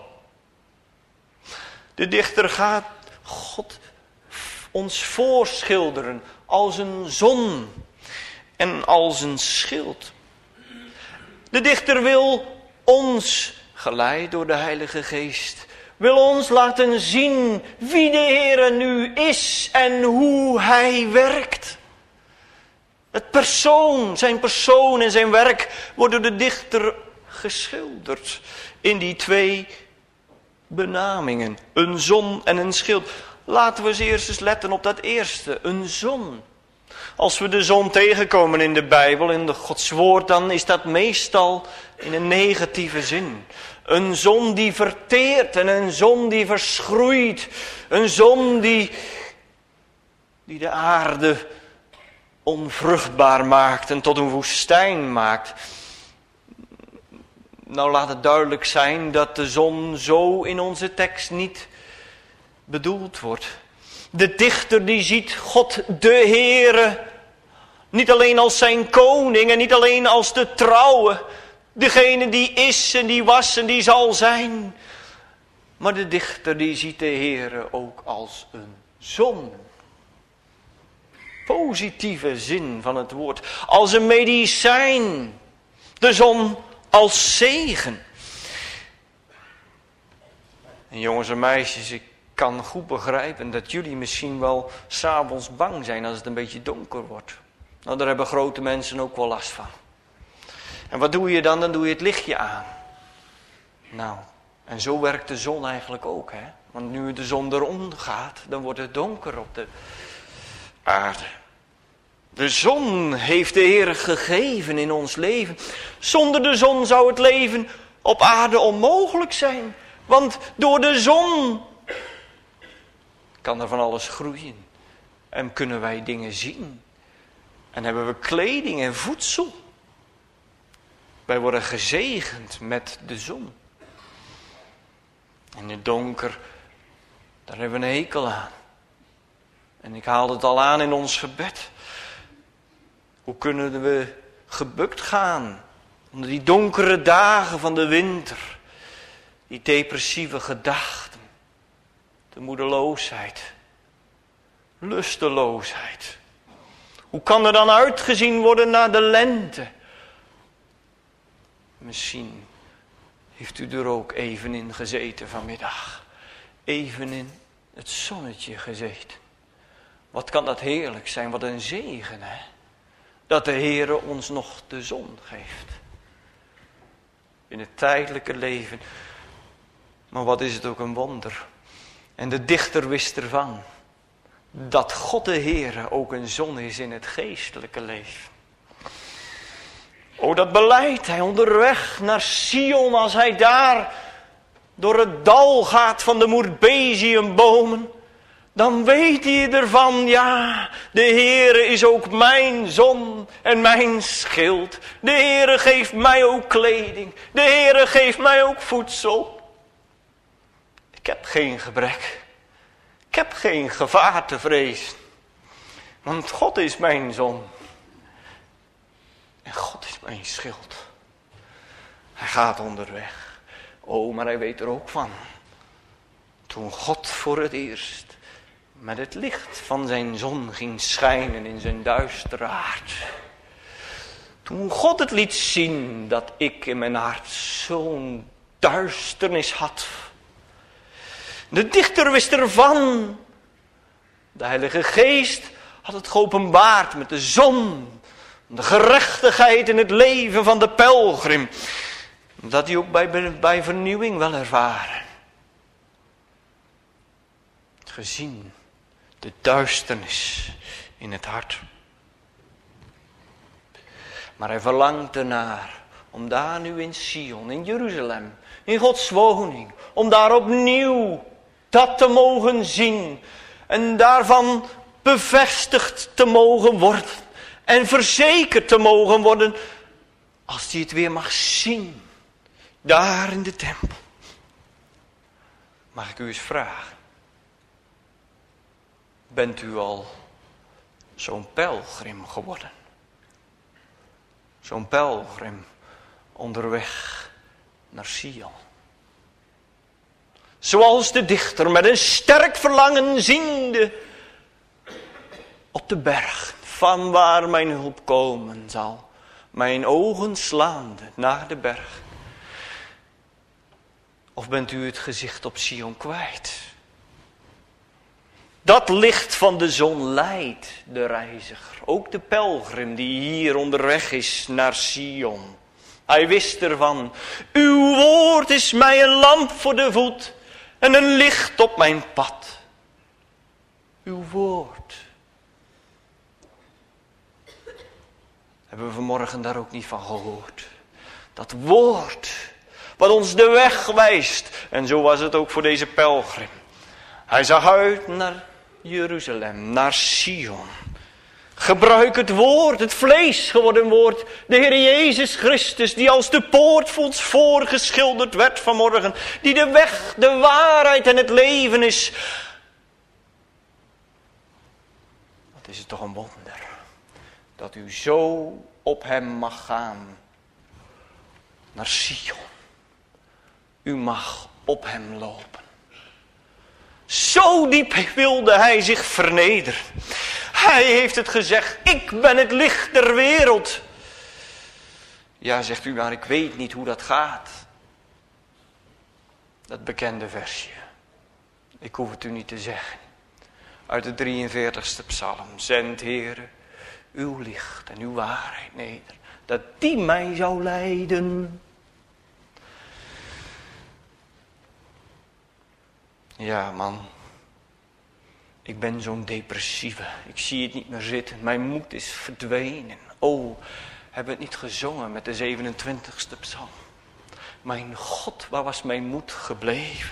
Speaker 1: De dichter gaat God ons voorschilderen als een zon en als een schild. De dichter wil ons, geleid door de Heilige Geest, wil ons laten zien wie de Heere nu is en hoe hij werkt. Het persoon, zijn persoon en zijn werk wordt door de dichter geschilderd in die twee benamingen. Een zon en een schild. Laten we eens eerst eens letten op dat eerste, een zon. Als we de zon tegenkomen in de Bijbel, in de Gods woord, dan is dat meestal in een negatieve zin. Een zon die verteert en een zon die verschroeit. Een zon die, die de aarde onvruchtbaar maakt en tot een woestijn maakt. Nou, laat het duidelijk zijn dat de zon zo in onze tekst niet bedoeld wordt. De dichter die ziet God de Heere niet alleen als zijn koning en niet alleen als de trouwe, degene die is en die was en die zal zijn. Maar de dichter die ziet de Heere ook als een zon. Positieve zin van het woord. Als een medicijn. De zon als zegen. En jongens en meisjes, ik kan goed begrijpen dat jullie misschien wel 's avonds bang zijn als het een beetje donker wordt. Nou, daar hebben grote mensen ook wel last van. En wat doe je dan? Dan doe je het lichtje aan. Nou, en zo werkt de zon eigenlijk ook, hè. Want nu de zon eronder gaat, dan wordt het donker op de aarde. De zon heeft de Heer gegeven in ons leven. Zonder de zon zou het leven op aarde onmogelijk zijn. Want door de zon kan er van alles groeien. En kunnen wij dingen zien. En hebben we kleding en voedsel. Wij worden gezegend met de zon. In het donker, daar hebben we een hekel aan. En ik haalde het al aan in ons gebed. Hoe kunnen we gebukt gaan onder die donkere dagen van de winter. Die depressieve gedachten. De moedeloosheid. Lusteloosheid. Hoe kan er dan uitgezien worden naar de lente? Misschien heeft u er ook even in gezeten vanmiddag. Even in het zonnetje gezeten. Wat kan dat heerlijk zijn, wat een zegen, hè? Dat de Heere ons nog de zon geeft. In het tijdelijke leven. Maar wat is het ook een wonder. En de dichter wist ervan. Dat God de Heere ook een zon is in het geestelijke leven. O, dat beleidt hij onderweg naar Sion als hij daar door het dal gaat van de moerbeziumbomen. Dan weet hij ervan, ja, de Heere is ook mijn zon en mijn schild. De Heere geeft mij ook kleding. De Heere geeft mij ook voedsel. Ik heb geen gebrek. Ik heb geen gevaar te vrezen. Want God is mijn zon. En God is mijn schild. Hij gaat onderweg. Oh, maar hij weet er ook van. Toen God voor het eerst met het licht van zijn zon ging schijnen in zijn duistere hart. Toen God het liet zien dat ik in mijn hart zo'n duisternis had. De dichter wist ervan. De Heilige Geest had het geopenbaard met de zon. De gerechtigheid in het leven van de pelgrim. Dat hij ook bij, bij vernieuwing wel ervaren. Gezien de duisternis in het hart. Maar hij verlangt ernaar om daar nu in Sion, in Jeruzalem, in Gods woning, om daar opnieuw dat te mogen zien. En daarvan bevestigd te mogen worden. En verzekerd te mogen worden als hij het weer mag zien. Daar in de tempel. Mag ik u eens vragen. Bent u al zo'n pelgrim geworden? Zo'n pelgrim onderweg naar Sion. Zoals de dichter met een sterk verlangen ziende op de berg. Van waar mijn hulp komen zal. Mijn ogen slaande naar de berg. Of bent u het gezicht op Sion kwijt? Dat licht van de zon leidt de reiziger. Ook de pelgrim die hier onderweg is naar Sion. Hij wist ervan. Uw woord is mij een lamp voor de voet. En een licht op mijn pad. Uw woord. Hebben we vanmorgen daar ook niet van gehoord. Dat woord. Wat ons de weg wijst. En zo was het ook voor deze pelgrim. Hij zag uit naar Jeruzalem. Naar Sion. Gebruik het woord. Het vlees geworden woord. De Heer Jezus Christus. Die als de poort voor ons voorgeschilderd werd vanmorgen. Die de weg, de waarheid en het leven is. Wat is het toch een wonder. Dat u zo op hem mag gaan. Naar Sion. U mag op hem lopen. Zo diep wilde hij zich vernederen. Hij heeft het gezegd. Ik ben het licht der wereld. Ja, zegt u, maar ik weet niet hoe dat gaat. Dat bekende versje. Ik hoef het u niet te zeggen. Uit de drieënveertigste psalm. Zend, Heere, uw licht en uw waarheid neder. Dat die mij zou leiden. Ja, man. Ik ben zo'n depressieve. Ik zie het niet meer zitten. Mijn moed is verdwenen. Oh, hebben we het niet gezongen met de zevenentwintigste psalm. Mijn God, waar was mijn moed gebleven?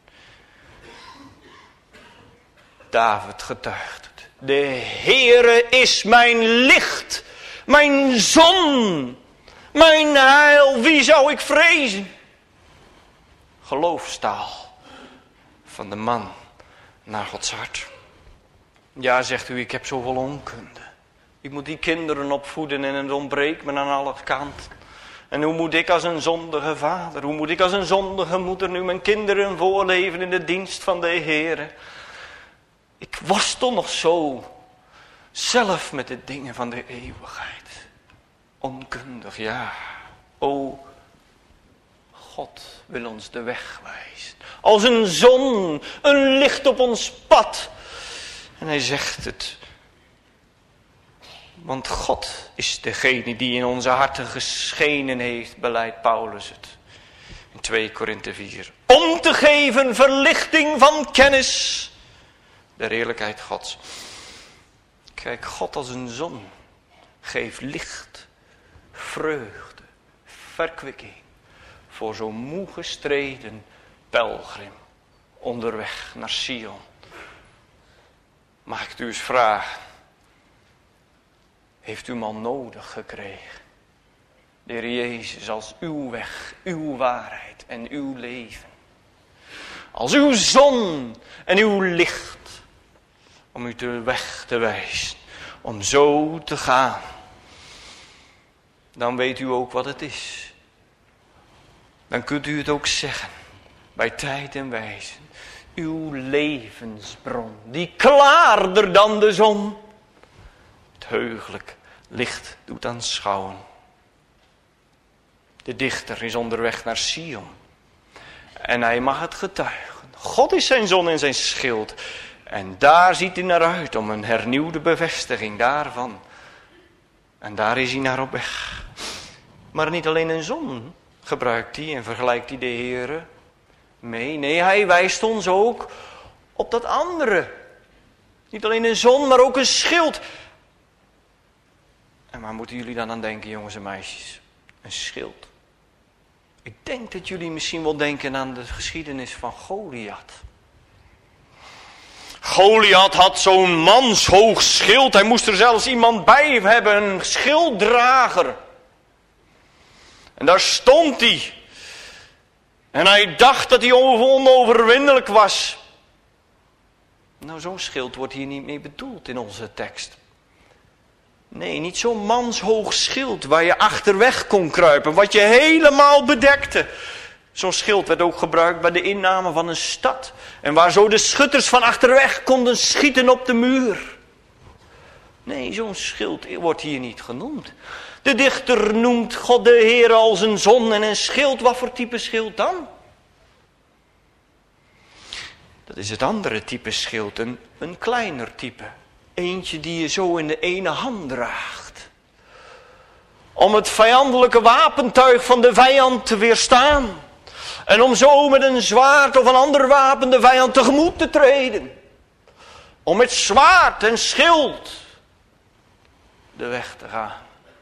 Speaker 1: David getuigt het. De Heere is mijn licht. Mijn zon. Mijn heil. Wie zou ik vrezen? Geloofstaal. Van de man naar Gods hart. Ja, zegt u, ik heb zoveel onkunde. Ik moet die kinderen opvoeden en het ontbreekt me aan alle kanten. En hoe moet ik als een zondige vader, hoe moet ik als een zondige moeder nu mijn kinderen voorleven in de dienst van de Heere? Ik worstel nog zo. Zelf met de dingen van de eeuwigheid. Onkundig, ja. O, God wil ons de weg wijzen. Als een zon, een licht op ons pad. En hij zegt het. Want God is degene die in onze harten geschenen heeft, beleidt Paulus het. In twee Korinthe vier. Om te geven verlichting van kennis. De heerlijkheid Gods. Kijk, God als een zon geeft licht, vreugde, verkwikking. Voor zo'n moe gestreden pelgrim onderweg naar Sion. Mag ik u eens vragen. Heeft u hem al nodig gekregen? De Heer Jezus als uw weg, uw waarheid en uw leven. Als uw zon en uw licht. Om u de weg te wijzen. Om zo te gaan. Dan weet u ook wat het is. Dan kunt u het ook zeggen. Bij tijd en wijze. Uw levensbron. Die klaarder dan de zon. Het heugelijk licht doet aanschouwen. De dichter is onderweg naar Sion. En hij mag het getuigen. God is zijn zon en zijn schild. En daar ziet hij naar uit om een hernieuwde bevestiging daarvan. En daar is hij naar op weg. Maar niet alleen een zon gebruikt hij en vergelijkt hij de Heere mee. Nee, hij wijst ons ook op dat andere. Niet alleen een zon, maar ook een schild. En waar moeten jullie dan aan denken, jongens en meisjes? Een schild. Ik denk dat jullie misschien wel denken aan de geschiedenis van Goliath. Goliath had zo'n manshoog schild. Hij moest er zelfs iemand bij hebben, een schilddrager. En daar stond hij. En hij dacht dat hij onoverwinnelijk was. Nou, zo'n schild wordt hier niet mee bedoeld in onze tekst. Nee, niet zo'n manshoog schild waar je achterweg kon kruipen, wat je helemaal bedekte. Zo'n schild werd ook gebruikt bij de inname van een stad. En waar zo de schutters van achterweg konden schieten op de muur. Nee, zo'n schild wordt hier niet genoemd. De dichter noemt God de Heer als een zon en een schild. Wat voor type schild dan? Dat is het andere type schild, een, een kleiner type. Eentje die je zo in de ene hand draagt. Om het vijandelijke wapentuig van de vijand te weerstaan. En om zo met een zwaard of een ander wapen de vijand tegemoet te treden. Om met zwaard en schild de weg te gaan.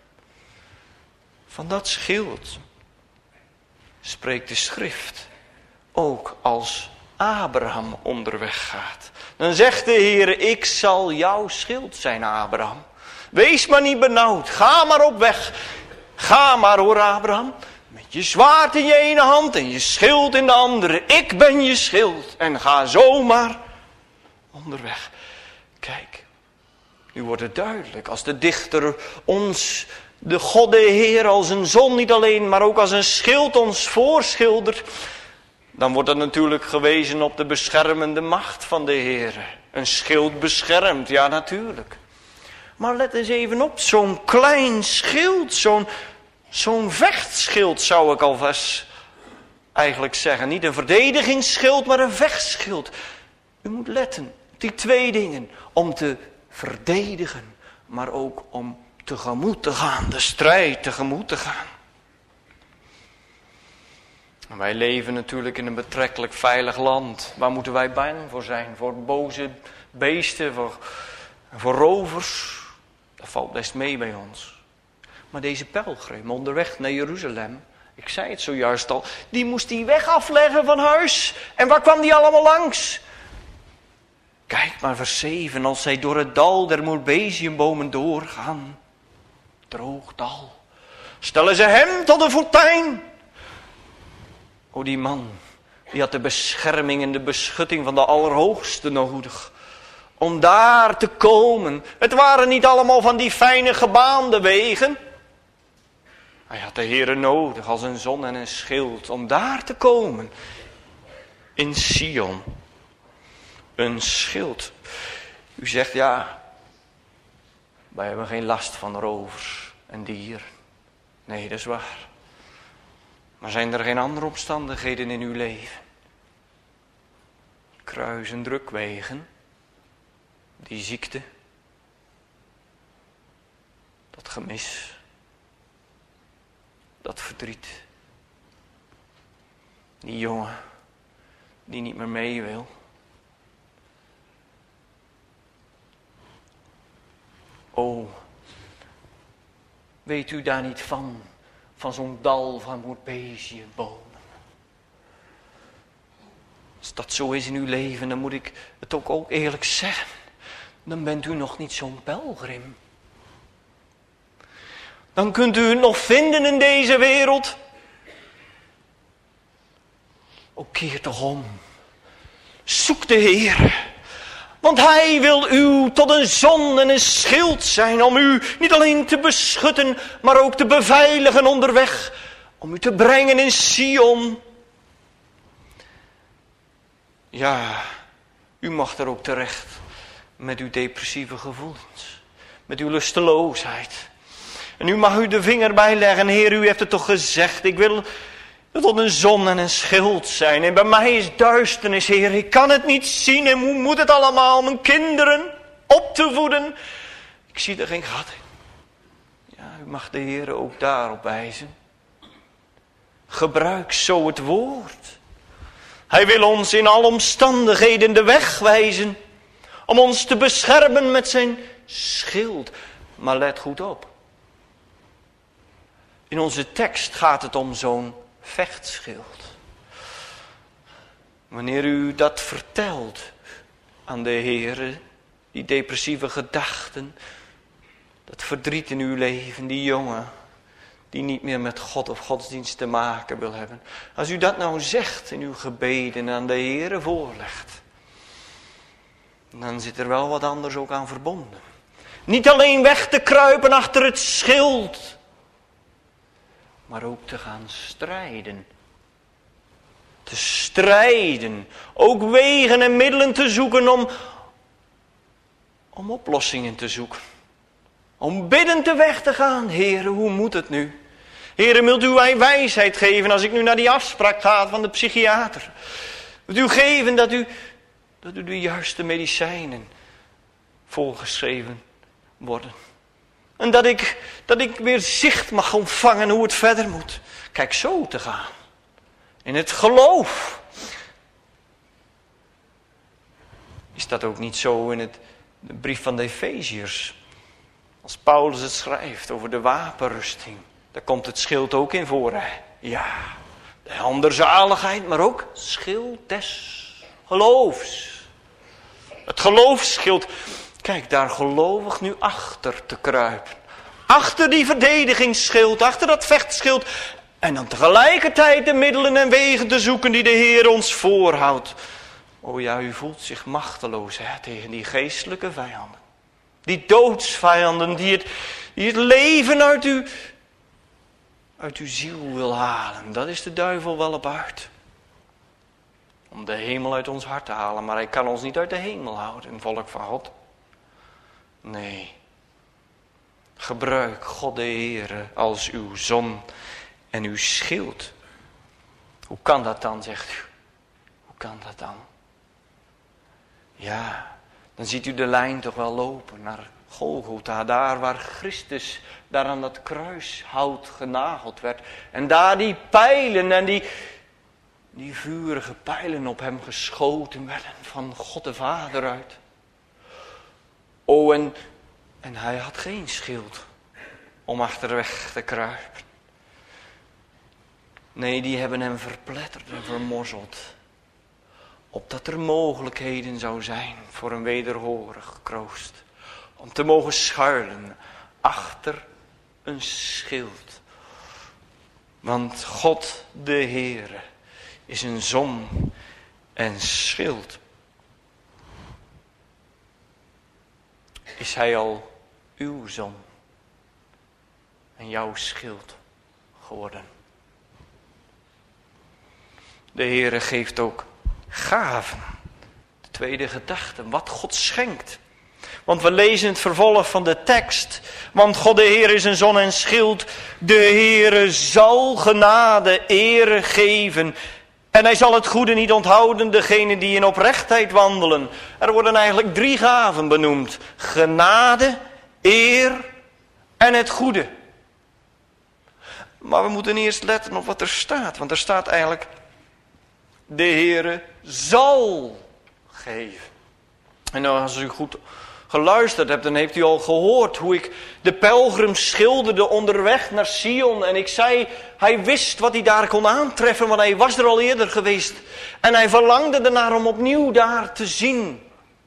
Speaker 1: Van dat schild spreekt de schrift ook als Abraham onderweg gaat. Dan zegt de Heer, ik zal jouw schild zijn, Abraham. Wees maar niet benauwd, ga maar op weg. Ga maar hoor, Abraham. Met je zwaard in je ene hand en je schild in de andere. Ik ben je schild en ga zomaar onderweg. Kijk, nu wordt het duidelijk als de dichter ons, de God de Heer, als een zon niet alleen, maar ook als een schild ons voorschildert. Dan wordt er natuurlijk gewezen op de beschermende macht van de Heer. Een schild beschermt, ja natuurlijk. Maar let eens even op, zo'n klein schild, zo'n, zo'n vechtschild zou ik alvast eigenlijk zeggen. Niet een verdedigingsschild, maar een vechtschild. U moet letten op die twee dingen. Om te verdedigen, maar ook om tegemoet te gaan, de strijd tegemoet te gaan. En wij leven natuurlijk in een betrekkelijk veilig land. Waar moeten wij bang voor zijn? Voor boze beesten, voor, voor rovers. Dat valt best mee bij ons. Maar deze pelgrim onderweg naar Jeruzalem, ik zei het zojuist al, die moest die weg afleggen van huis. En waar kwam die allemaal langs? Kijk maar vers zeven, als zij door het dal der moerbeziumbomen doorgaan. Droog dal. Stellen ze hem tot een fontein. O, die man, die had de bescherming en de beschutting van de Allerhoogste nodig. Om daar te komen. Het waren niet allemaal van die fijne gebaande wegen. Hij had de Heere nodig als een zon en een schild. Om daar te komen. In Sion. Een schild. U zegt ja, Wij hebben geen last van rovers en dieren. Nee, dat is waar. Maar zijn er geen andere omstandigheden in uw leven? Kruis en drukwegen. Die ziekte. Dat gemis. Dat verdriet. Die jongen die niet meer mee wil. O, weet u daar niet van, van zo'n dal van moerbeziëbomen? Als dat zo is in uw leven, dan moet ik het ook, ook eerlijk zeggen. Dan bent u nog niet zo'n pelgrim. Dan kunt u het nog vinden in deze wereld. Ook keer toch om. Zoek de Heer. Want Hij wil u tot een zon en een schild zijn. Om u niet alleen te beschutten, maar ook te beveiligen onderweg. Om u te brengen in Sion. Ja, u mag er ook terecht. Met uw depressieve gevoelens. Met uw lusteloosheid. En u mag u de vinger bijleggen. Heer, u heeft het toch gezegd. Ik wil tot een zon en een schild zijn. En bij mij is duisternis, Heer. Ik kan het niet zien. En hoe moet het allemaal om mijn kinderen op te voeden? Ik zie er geen gat in. Ja, u mag de Heer ook daarop wijzen. Gebruik zo het woord. Hij wil ons in alle omstandigheden de weg wijzen. Om ons te beschermen met zijn schild. Maar let goed op. In onze tekst gaat het om zo'n vechtschild. Wanneer u dat vertelt aan de Heere, die depressieve gedachten, dat verdriet in uw leven, die jongen die niet meer met God of godsdienst te maken wil hebben. Als u dat nou zegt in uw gebeden aan de Heere voorlegt, dan zit er wel wat anders ook aan verbonden. Niet alleen weg te kruipen achter het schild, maar ook te gaan strijden. Te strijden. Ook wegen en middelen te zoeken om, om oplossingen te zoeken. Om biddend de weg te gaan. Heere, hoe moet het nu? Heere, wilt u mij wijsheid geven als ik nu naar die afspraak ga van de psychiater? Wilt u geven dat u, dat u de juiste medicijnen voorgeschreven worden? En dat ik, dat ik weer zicht mag ontvangen hoe het verder moet. Kijk, zo te gaan. In het geloof. Is dat ook niet zo in het, de brief van de Efeziërs? Als Paulus het schrijft over de wapenrusting. Daar komt het schild ook in voor. Hè? Ja, de helm der zaligheid, maar ook schild des geloofs. Het geloofsschild. Kijk, daar gelovig nu achter te kruipen. Achter die verdedigingsschild, achter dat vechtschild. En dan tegelijkertijd de middelen en wegen te zoeken die de Heer ons voorhoudt. O ja, u voelt zich machteloos hè, tegen die geestelijke vijanden. Die doodsvijanden die het, die het leven uit uw, uit uw ziel wil halen. Dat is de duivel wel op uit. Om de hemel uit ons hart te halen. Maar hij kan ons niet uit de hemel houden, volk van God. Nee. Gebruik God de Heere als uw zon en uw schild. Hoe kan dat dan, zegt u? Hoe kan dat dan? Ja, dan ziet u de lijn toch wel lopen naar Golgotha. Daar waar Christus daar aan dat kruishout genageld werd. En daar die pijlen en die, die vurige pijlen op hem geschoten werden van God de Vader uit. O, en, en hij had geen schild om achterweg te kruipen. Nee, die hebben hem verpletterd en vermorzeld. Opdat er mogelijkheden zou zijn voor een wederhorig kroost. Om te mogen schuilen achter een schild. Want God de Heere is een zon en schild. Is hij al uw zon en jouw schild geworden? De Heere geeft ook gaven. De tweede gedachte, wat God schenkt. Want we lezen het vervolg van de tekst. Want God de Heer is een zon en schild. De Heere zal genade, ere geven. En hij zal het goede niet onthouden, degenen die in oprechtheid wandelen. Er worden eigenlijk drie gaven benoemd. Genade, eer en het goede. Maar we moeten eerst letten op wat er staat. Want er staat eigenlijk, de Heere zal geven. En nou, als u goed geluisterd hebt, dan heeft u al gehoord hoe ik de pelgrim schilderde onderweg naar Sion. En ik zei, hij wist wat hij daar kon aantreffen, want hij was er al eerder geweest. En hij verlangde ernaar om opnieuw daar te zien.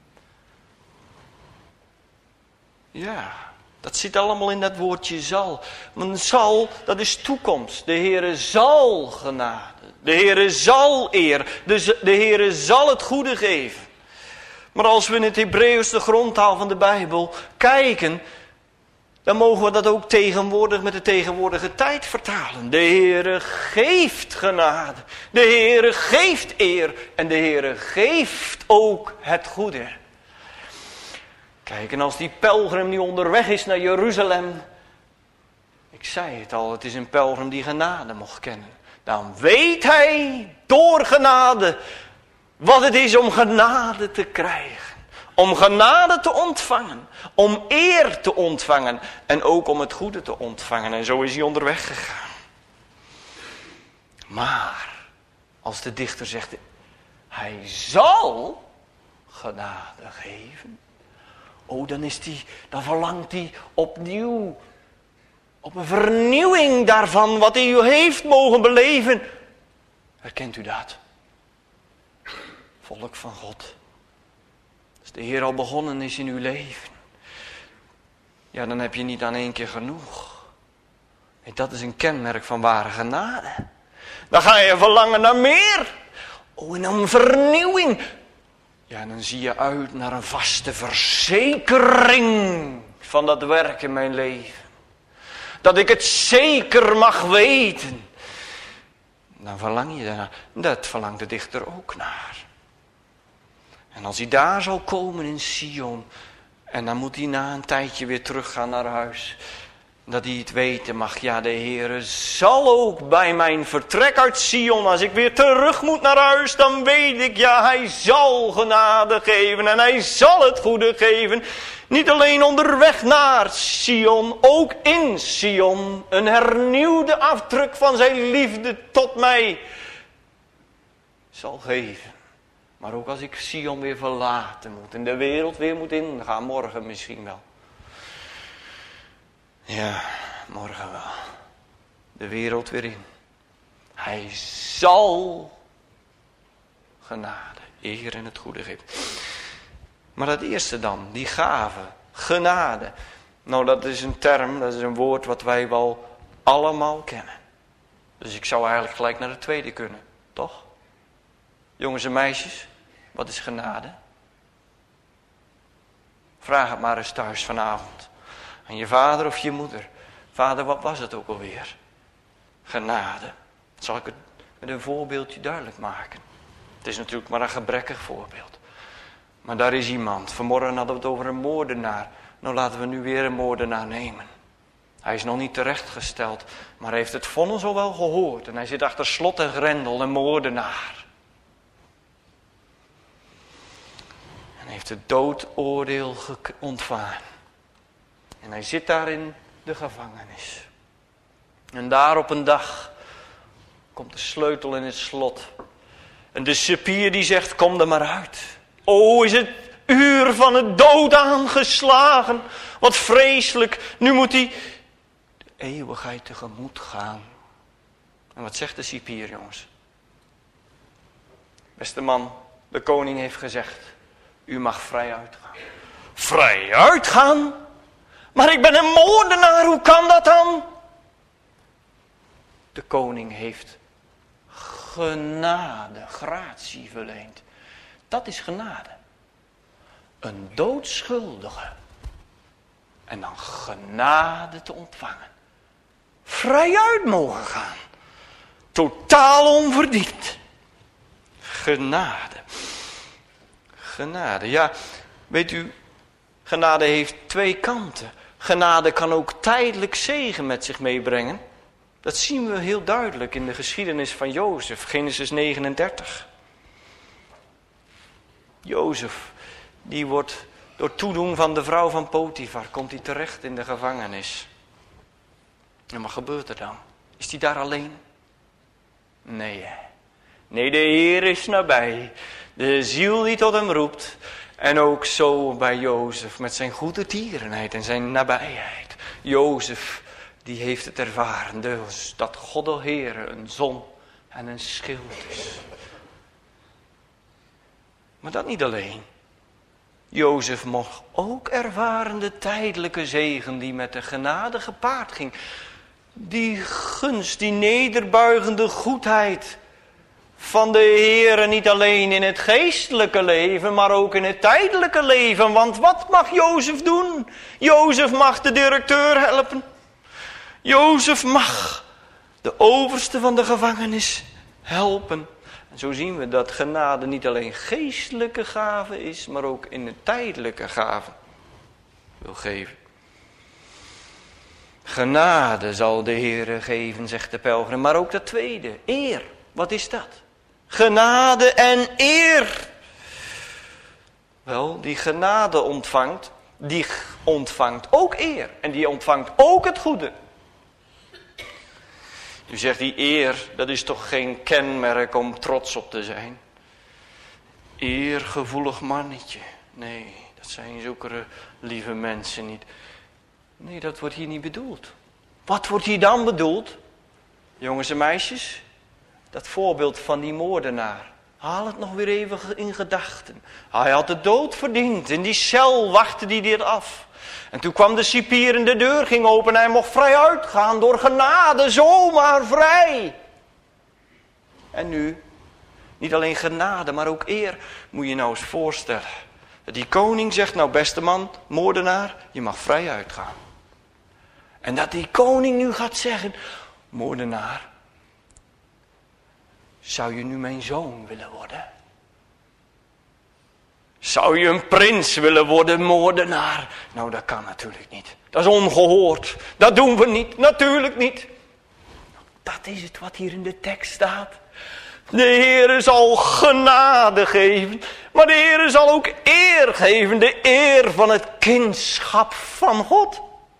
Speaker 1: Ja, dat zit allemaal in dat woordje zal. Want zal, dat is toekomst. De Heere zal genade. De Heere zal eer. Dus de Heere zal het goede geven. Maar als we in het Hebreeuws, de grondtaal van de Bijbel, kijken, dan mogen we dat ook tegenwoordig met de tegenwoordige tijd vertalen. De Heere geeft genade. De Heere geeft eer. En de Heere geeft ook het goede. Kijk, en als die pelgrim die onderweg is naar Jeruzalem, ik zei het al, het is een pelgrim die genade mocht kennen. Dan weet hij door genade wat het is om genade te krijgen. Om genade te ontvangen. Om eer te ontvangen. En ook om het goede te ontvangen. En zo is hij onderweg gegaan. Maar, als de dichter zegt, hij zal genade geven. Oh, dan is die, dan verlangt hij opnieuw op een vernieuwing daarvan wat hij heeft mogen beleven. Herkent u dat? Volk van God. Als de Heer al begonnen is in uw leven, ja, dan heb je niet aan één keer genoeg. En dat is een kenmerk van ware genade. Dan ga je verlangen naar meer. Oh, en een vernieuwing. Ja, en dan zie je uit naar een vaste verzekering van dat werk in mijn leven. Dat ik het zeker mag weten. Dan verlang je daarnaar. Dat verlangt de dichter ook naar. En als hij daar zal komen in Sion, en dan moet hij na een tijdje weer teruggaan naar huis, dat hij het weten mag, ja, de Heere zal ook bij mijn vertrek uit Sion, als ik weer terug moet naar huis, dan weet ik, ja, hij zal genade geven en hij zal het goede geven. Niet alleen onderweg naar Sion, ook in Sion, een hernieuwde afdruk van zijn liefde tot mij zal geven. Maar ook als ik Sion weer verlaten moet en de wereld weer moet ingaan, morgen misschien wel. Ja, morgen wel. De wereld weer in. Hij zal genade, eer en het goede geven. Maar dat eerste dan, die gave, genade. Nou, dat is een term, dat is een woord wat wij wel allemaal kennen. Dus ik zou eigenlijk gelijk naar het tweede kunnen, toch? Jongens en meisjes, wat is genade? Vraag het maar eens thuis vanavond. Aan je vader of je moeder. Vader, wat was het ook alweer? Genade. Zal ik het met een voorbeeldje duidelijk maken? Het is natuurlijk maar een gebrekkig voorbeeld. Maar daar is iemand. Vanmorgen hadden we het over een moordenaar. Nou, laten we nu weer een moordenaar nemen. Hij is nog niet terechtgesteld, maar hij heeft het vonnis al wel gehoord. En hij zit achter slot en grendel, een moordenaar. En heeft het doodoordeel ontvangen. En hij zit daar in de gevangenis. En daar op een dag komt de sleutel in het slot. En de cipier die zegt, kom er maar uit. O, is het uur van het dood aangeslagen. Wat vreselijk. Nu moet hij de eeuwigheid tegemoet gaan. En wat zegt de cipier, jongens? Beste man, de koning heeft gezegd, u mag vrij uitgaan. Vrij uitgaan? Maar ik ben een moordenaar, hoe kan dat dan? De koning heeft genade, gratie verleend. Dat is genade. Een doodschuldige. En dan genade te ontvangen. Vrij uit mogen gaan. Totaal onverdiend. Genade. Genade, ja, weet u, Genade heeft twee kanten. Genade kan ook tijdelijk zegen met zich meebrengen. Dat zien we heel duidelijk in de geschiedenis van Jozef, Genesis negenendertig. Jozef, die wordt door toedoen van de vrouw van Potifar, komt hij terecht in de gevangenis. En wat gebeurt er dan? Is hij daar alleen? Nee, hè. Nee, de Heer is nabij. De ziel die tot hem roept. En ook zo bij Jozef met zijn goede tierenheid en zijn nabijheid. Jozef, die heeft het ervaren dus dat God de Heer een zon en een schild is. Maar dat niet alleen. Jozef mocht ook ervaren de tijdelijke zegen die met de genade gepaard ging. Die gunst, die nederbuigende goedheid van de Heere, niet alleen in het geestelijke leven, maar ook in het tijdelijke leven. Want wat mag Jozef doen? Jozef mag de directeur helpen. Jozef mag de overste van de gevangenis helpen. En zo zien we dat genade niet alleen geestelijke gave is, maar ook in de tijdelijke gave wil geven. Genade zal de Heere geven, zegt de pelgrim. Maar ook dat tweede, eer. Wat is dat? Genade en eer. Wel, die genade ontvangt, die ontvangt ook eer. En die ontvangt ook het goede. U zegt, die eer, dat is toch geen kenmerk om trots op te zijn? Eergevoelig mannetje. Nee, dat zijn zulke lieve mensen niet. Nee, dat wordt hier niet bedoeld. Wat wordt hier dan bedoeld? Jongens en meisjes, dat voorbeeld van die moordenaar. Haal het nog weer even in gedachten. Hij had de dood verdiend. In die cel wachtte hij dit af. En toen kwam de cipier en de deur ging open en hij mocht vrij uitgaan door genade, zomaar vrij. En nu, niet alleen genade, maar ook eer, moet je nou eens voorstellen. Dat die koning zegt, nou beste man, moordenaar, je mag vrij uitgaan. En dat die koning nu gaat zeggen, moordenaar, zou je nu mijn zoon willen worden? Zou je een prins willen worden, moordenaar? Nou, dat kan natuurlijk niet. Dat is ongehoord. Dat doen we niet. Natuurlijk niet. Dat is het wat hier in de tekst staat. De Heer zal genade geven. Maar de Heer zal ook eer geven. De eer van het kindschap van God.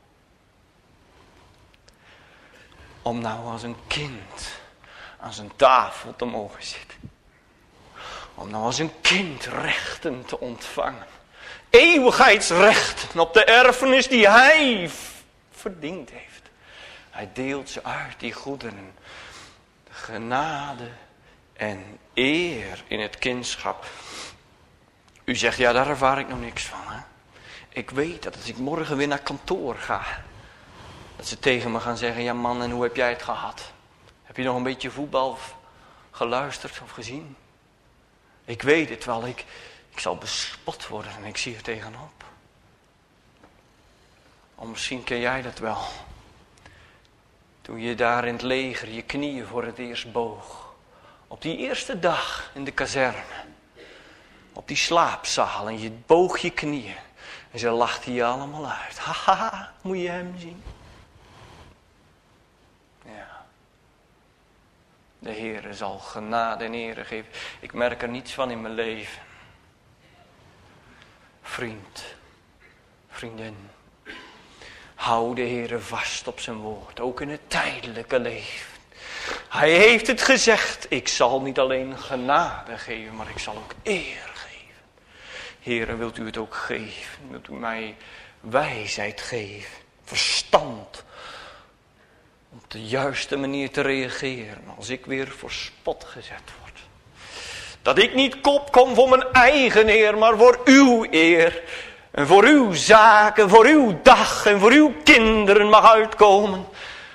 Speaker 1: Om nou als een kind aan zijn tafel te mogen zitten. Om nou als een kind rechten te ontvangen. Eeuwigheidsrechten op de erfenis die hij verdiend heeft. Hij deelt ze uit, die goederen. Genade en eer in het kindschap. U zegt, ja, daar ervaar ik nog niks van. Hè? Ik weet dat als ik morgen weer naar kantoor ga, dat ze tegen me gaan zeggen, ja man, en hoe heb jij het gehad? Heb je nog een beetje voetbal geluisterd of gezien? Ik weet het wel, ik, ik zal bespot worden en ik zie er tegenop. Of misschien ken jij dat wel. Toen je daar in het leger je knieën voor het eerst boog. Op die eerste dag in de kazerne. Op die slaapzaal en je boog je knieën. En ze lachten je allemaal uit. Haha, moet je hem zien. Ja. De Heere zal genade en ere geven. Ik merk er niets van in mijn leven. Vriend, vriendin. Hou de Heere vast op zijn woord. Ook in het tijdelijke leven. Hij heeft het gezegd. Ik zal niet alleen genade geven, maar ik zal ook eer geven. Heere, wilt u het ook geven? Wilt u mij wijsheid geven? Verstand. Om op de juiste manier te reageren als ik weer voor spot gezet word. Dat ik niet kop kom voor mijn eigen eer, maar voor uw eer. En voor uw zaken, voor uw dag en voor uw kinderen mag uitkomen.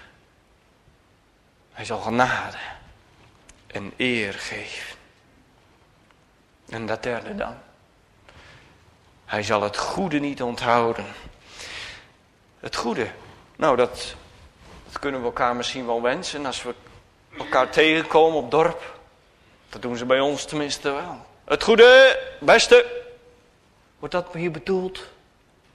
Speaker 1: Hij zal genade en eer geven. En dat derde dan. Hij zal het goede niet onthouden. Het goede, nou dat, dat kunnen we elkaar misschien wel wensen als we elkaar tegenkomen op dorp. Dat doen ze bij ons tenminste wel. Het goede, beste. Wordt dat hier bedoeld?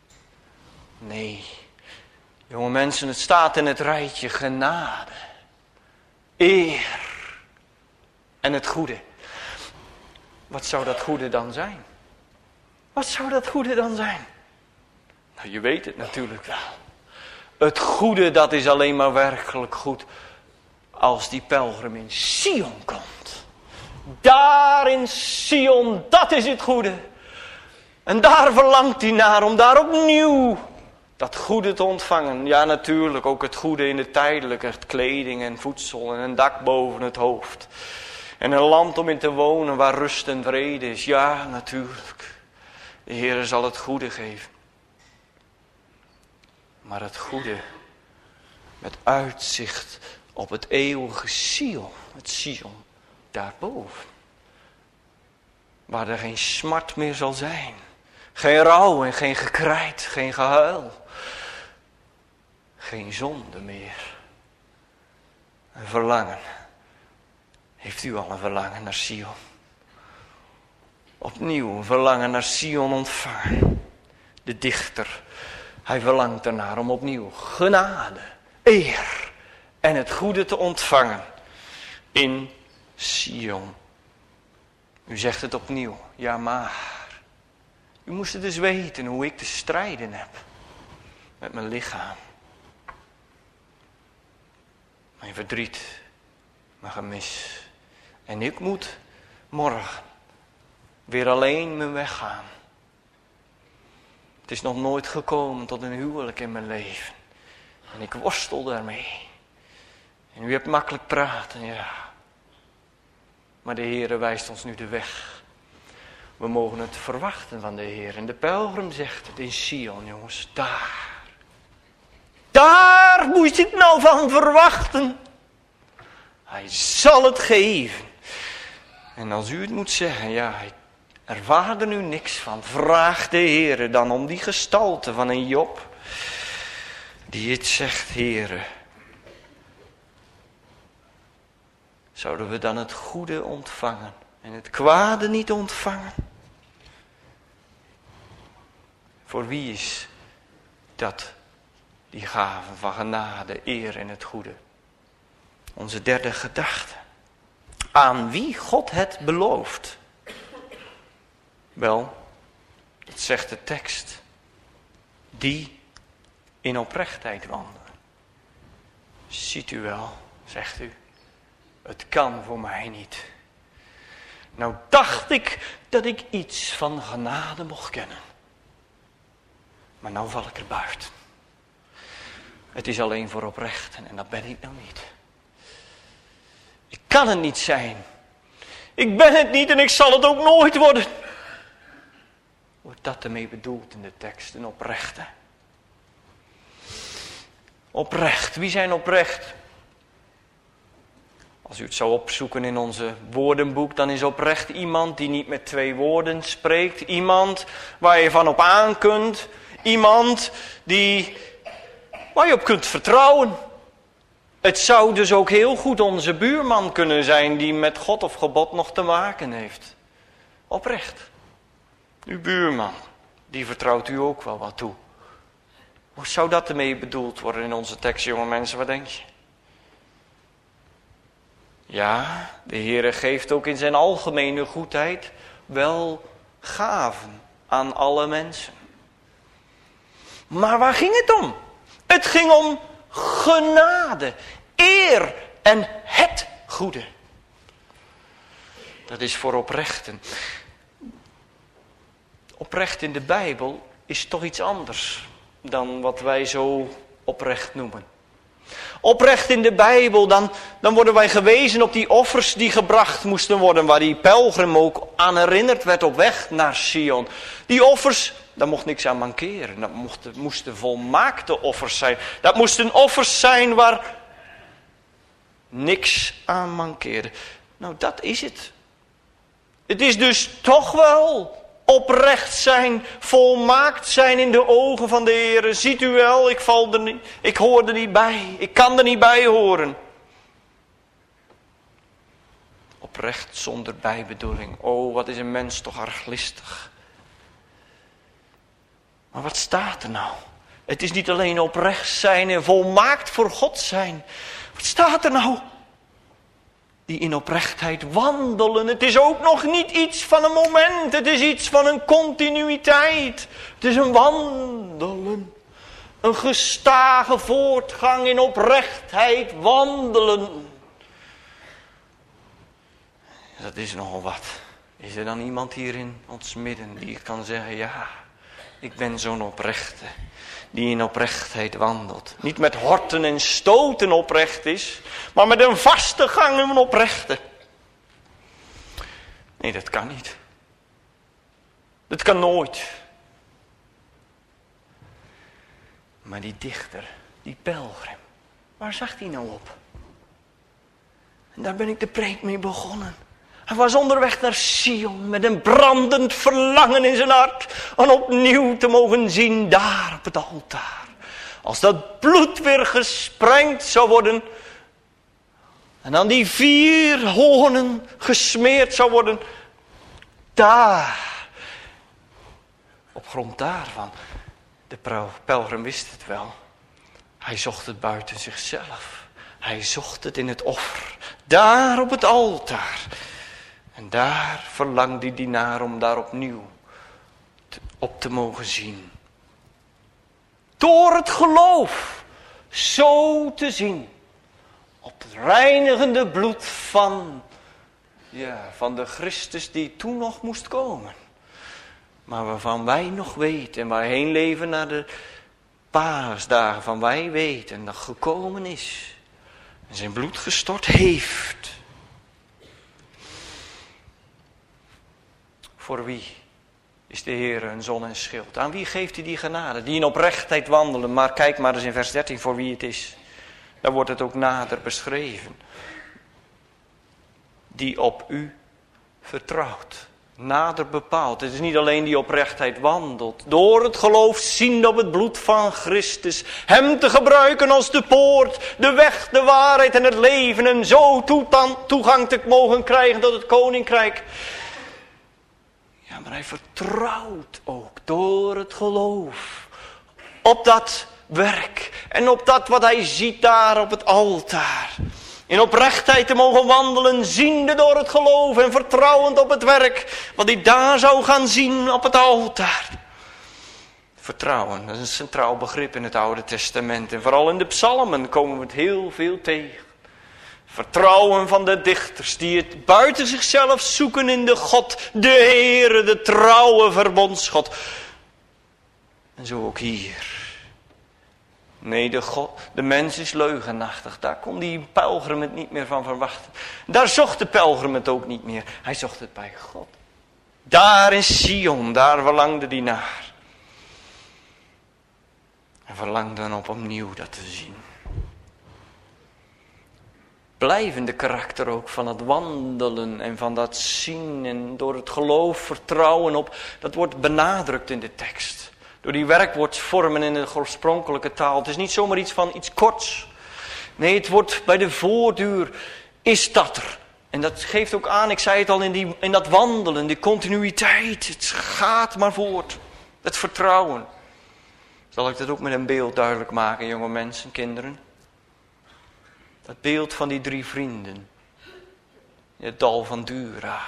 Speaker 1: Nee. Jonge mensen, het staat in het rijtje genade, eer en het goede. Wat zou dat goede dan zijn? Wat zou dat goede dan zijn? Nou, je weet het natuurlijk wel. Het goede, dat is alleen maar werkelijk goed als die pelgrim in Sion komt. Daar in Sion, dat is het goede. En daar verlangt hij naar, om daar opnieuw dat goede te ontvangen. Ja, natuurlijk, ook het goede in de tijdelijke, kleding en voedsel en een dak boven het hoofd. En een land om in te wonen waar rust en vrede is. Ja, natuurlijk. De Heer zal het goede geven. Maar het goede met uitzicht op het eeuwige Sion. Het Sion daarboven. Waar er geen smart meer zal zijn. Geen rouw en geen gekrijt, geen gehuil. Geen zonde meer. Een verlangen. Heeft u al een verlangen naar Sion? Opnieuw een verlangen naar Sion ontvangen. De dichter, hij verlangt ernaar om opnieuw genade, eer en het goede te ontvangen in Sion. U zegt het opnieuw, ja maar. U moest het dus weten hoe ik te strijden heb met mijn lichaam. Mijn verdriet, mijn gemis. En ik moet morgen weer alleen mijn weg gaan. Het is nog nooit gekomen tot een huwelijk in mijn leven. En ik worstel daarmee. En u hebt makkelijk praten, ja. Maar de Heere wijst ons nu de weg. We mogen het verwachten van de Heer. En de pelgrim zegt het in Sion, jongens. Daar. Daar moet je het nou van verwachten. Hij zal het geven. En als u het moet zeggen, ja, ik ervaar er nu niks van. Vraag de Heere dan om die gestalte van een Job. Die het zegt, Heere. Zouden we dan het goede ontvangen en het kwade niet ontvangen? Voor wie is dat, die gave van genade, eer en het goede? Onze derde gedachte. Aan wie God het belooft. Wel, dat zegt de tekst. Die in oprechtheid wandelen. Ziet u wel, zegt u. Het kan voor mij niet. Nou dacht ik dat ik iets van genade mocht kennen. Maar nou val ik er buiten. Het is alleen voor oprechten en dat ben ik nou niet. Ik kan het niet zijn. Ik ben het niet en ik zal het ook nooit worden. Wordt dat ermee bedoeld in de tekst, een oprechte? Oprecht, wie zijn oprecht? Als u het zou opzoeken in onze woordenboek, dan is oprecht iemand die niet met twee woorden spreekt. Iemand waar je van op aan kunt. Iemand die, waar je op kunt vertrouwen. Het zou dus ook heel goed onze buurman kunnen zijn die met God of gebod nog te maken heeft. Oprecht. Uw buurman, die vertrouwt u ook wel wat toe. Hoe zou dat ermee bedoeld worden in onze tekst, jonge mensen? Wat denk je? Ja, de Heere geeft ook in zijn algemene goedheid wel gaven aan alle mensen. Maar waar ging het om? Het ging om genade, eer en het goede. Dat is voor oprechten. Oprecht in de Bijbel is toch iets anders dan wat wij zo oprecht noemen. Oprecht in de Bijbel, dan, dan worden wij gewezen op die offers die gebracht moesten worden, waar die pelgrim ook aan herinnerd werd op weg naar Sion. Die offers, daar mocht niks aan mankeren. Dat mochten, moesten volmaakte offers zijn. Dat moesten offers zijn waar niks aan mankeerde. Nou, dat is het. Het is dus toch wel oprecht zijn, volmaakt zijn in de ogen van de Heer. Ziet u wel, ik, val er niet, ik hoor er niet bij. Ik kan er niet bij horen. Oprecht zonder bijbedoeling. Oh, wat is een mens toch arglistig. Maar wat staat er nou? Het is niet alleen oprecht zijn en volmaakt voor God zijn. Wat staat er nou? Die in oprechtheid wandelen. Het is ook nog niet iets van een moment. Het is iets van een continuïteit. Het is een wandelen. Een gestage voortgang in oprechtheid wandelen. Dat is nogal wat. Is er dan iemand hier in ons midden die kan zeggen, ja, ik ben zo'n oprechte. Die in oprechtheid wandelt. Niet met horten en stoten oprecht is, maar met een vaste gang een oprechte. Nee, dat kan niet. Dat kan nooit. Maar die dichter, die pelgrim, waar zag hij nou op? En daar ben ik de preek mee begonnen. Hij was onderweg naar Sion met een brandend verlangen in zijn hart. En opnieuw te mogen zien daar op het altaar. Als dat bloed weer gesprengd zou worden. En dan die vier hoornen gesmeerd zou worden. Daar. Op grond daarvan. De pelgrim wist het wel. Hij zocht het buiten zichzelf. Hij zocht het in het offer. Daar op het altaar. En daar verlangde hij naar om daar opnieuw te, op te mogen zien. Door het geloof zo te zien. Op het reinigende bloed van, ja, van de Christus die toen nog moest komen. Maar waarvan wij nog weten en waarheen leven naar de paasdagen van wij weten dat gekomen is. En zijn bloed gestort heeft. Voor wie is de Heer een zon en schild? Aan wie geeft hij die genade? Die in oprechtheid wandelen. Maar kijk maar eens in vers dertien voor wie het is. Daar wordt het ook nader beschreven. Die op u vertrouwt. Nader bepaald. Het is niet alleen die oprechtheid wandelt. Door het geloof ziende op het bloed van Christus. Hem te gebruiken als de poort. De weg, de waarheid en het leven. En zo toegang te mogen krijgen tot het koninkrijk. Ja, maar hij vertrouwt ook door het geloof. Op dat werk. En op dat wat hij ziet daar op het altaar. In oprechtheid te mogen wandelen, ziende door het geloof en vertrouwend op het werk. Wat hij daar zou gaan zien op het altaar. Vertrouwen, dat is een centraal begrip in het Oude Testament. En vooral in de psalmen komen we het heel veel tegen. Vertrouwen van de dichters die het buiten zichzelf zoeken in de God. De Heere, de trouwe verbondsgod. En zo ook hier. Nee, de, God, de mens is leugenachtig. Daar kon die pelgrim het niet meer van verwachten. Daar zocht de pelgrim het ook niet meer. Hij zocht het bij God. Daar in Sion, daar verlangde hij naar. En verlangde dan op opnieuw dat te zien. Blijvende karakter ook van het wandelen en van dat zien en door het geloof vertrouwen op. Dat wordt benadrukt in de tekst. Door die werkwoordsvormen in de oorspronkelijke taal. Het is niet zomaar iets van iets korts. Nee, het wordt bij de voortduur is dat er. En dat geeft ook aan, ik zei het al, in, die, in dat wandelen, die continuïteit. Het gaat maar voort. Het vertrouwen. Zal ik dat ook met een beeld duidelijk maken, jonge mensen, kinderen? Dat beeld van die drie vrienden. In het dal van Dura.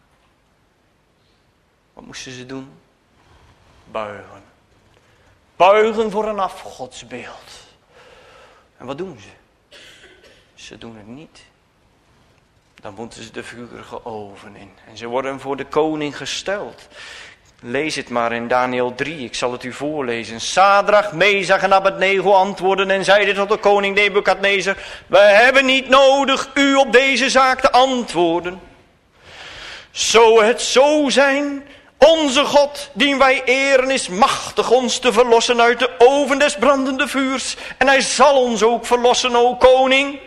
Speaker 1: Wat moesten ze doen? Buigen. Buigen voor een afgodsbeeld. En wat doen ze? Ze doen het niet. Dan moeten ze de vurige oven in. En ze worden voor de koning gesteld. Lees het maar in Daniel drie, ik zal het u voorlezen. Sadrach, Mesach en Abednego antwoorden en zeiden tot de koning Nebukadnezar: wij hebben niet nodig u op deze zaak te antwoorden. Zo het zo zijn, onze God, dien wij eren, is machtig ons te verlossen uit de oven des brandende vuurs. En hij zal ons ook verlossen, o koning.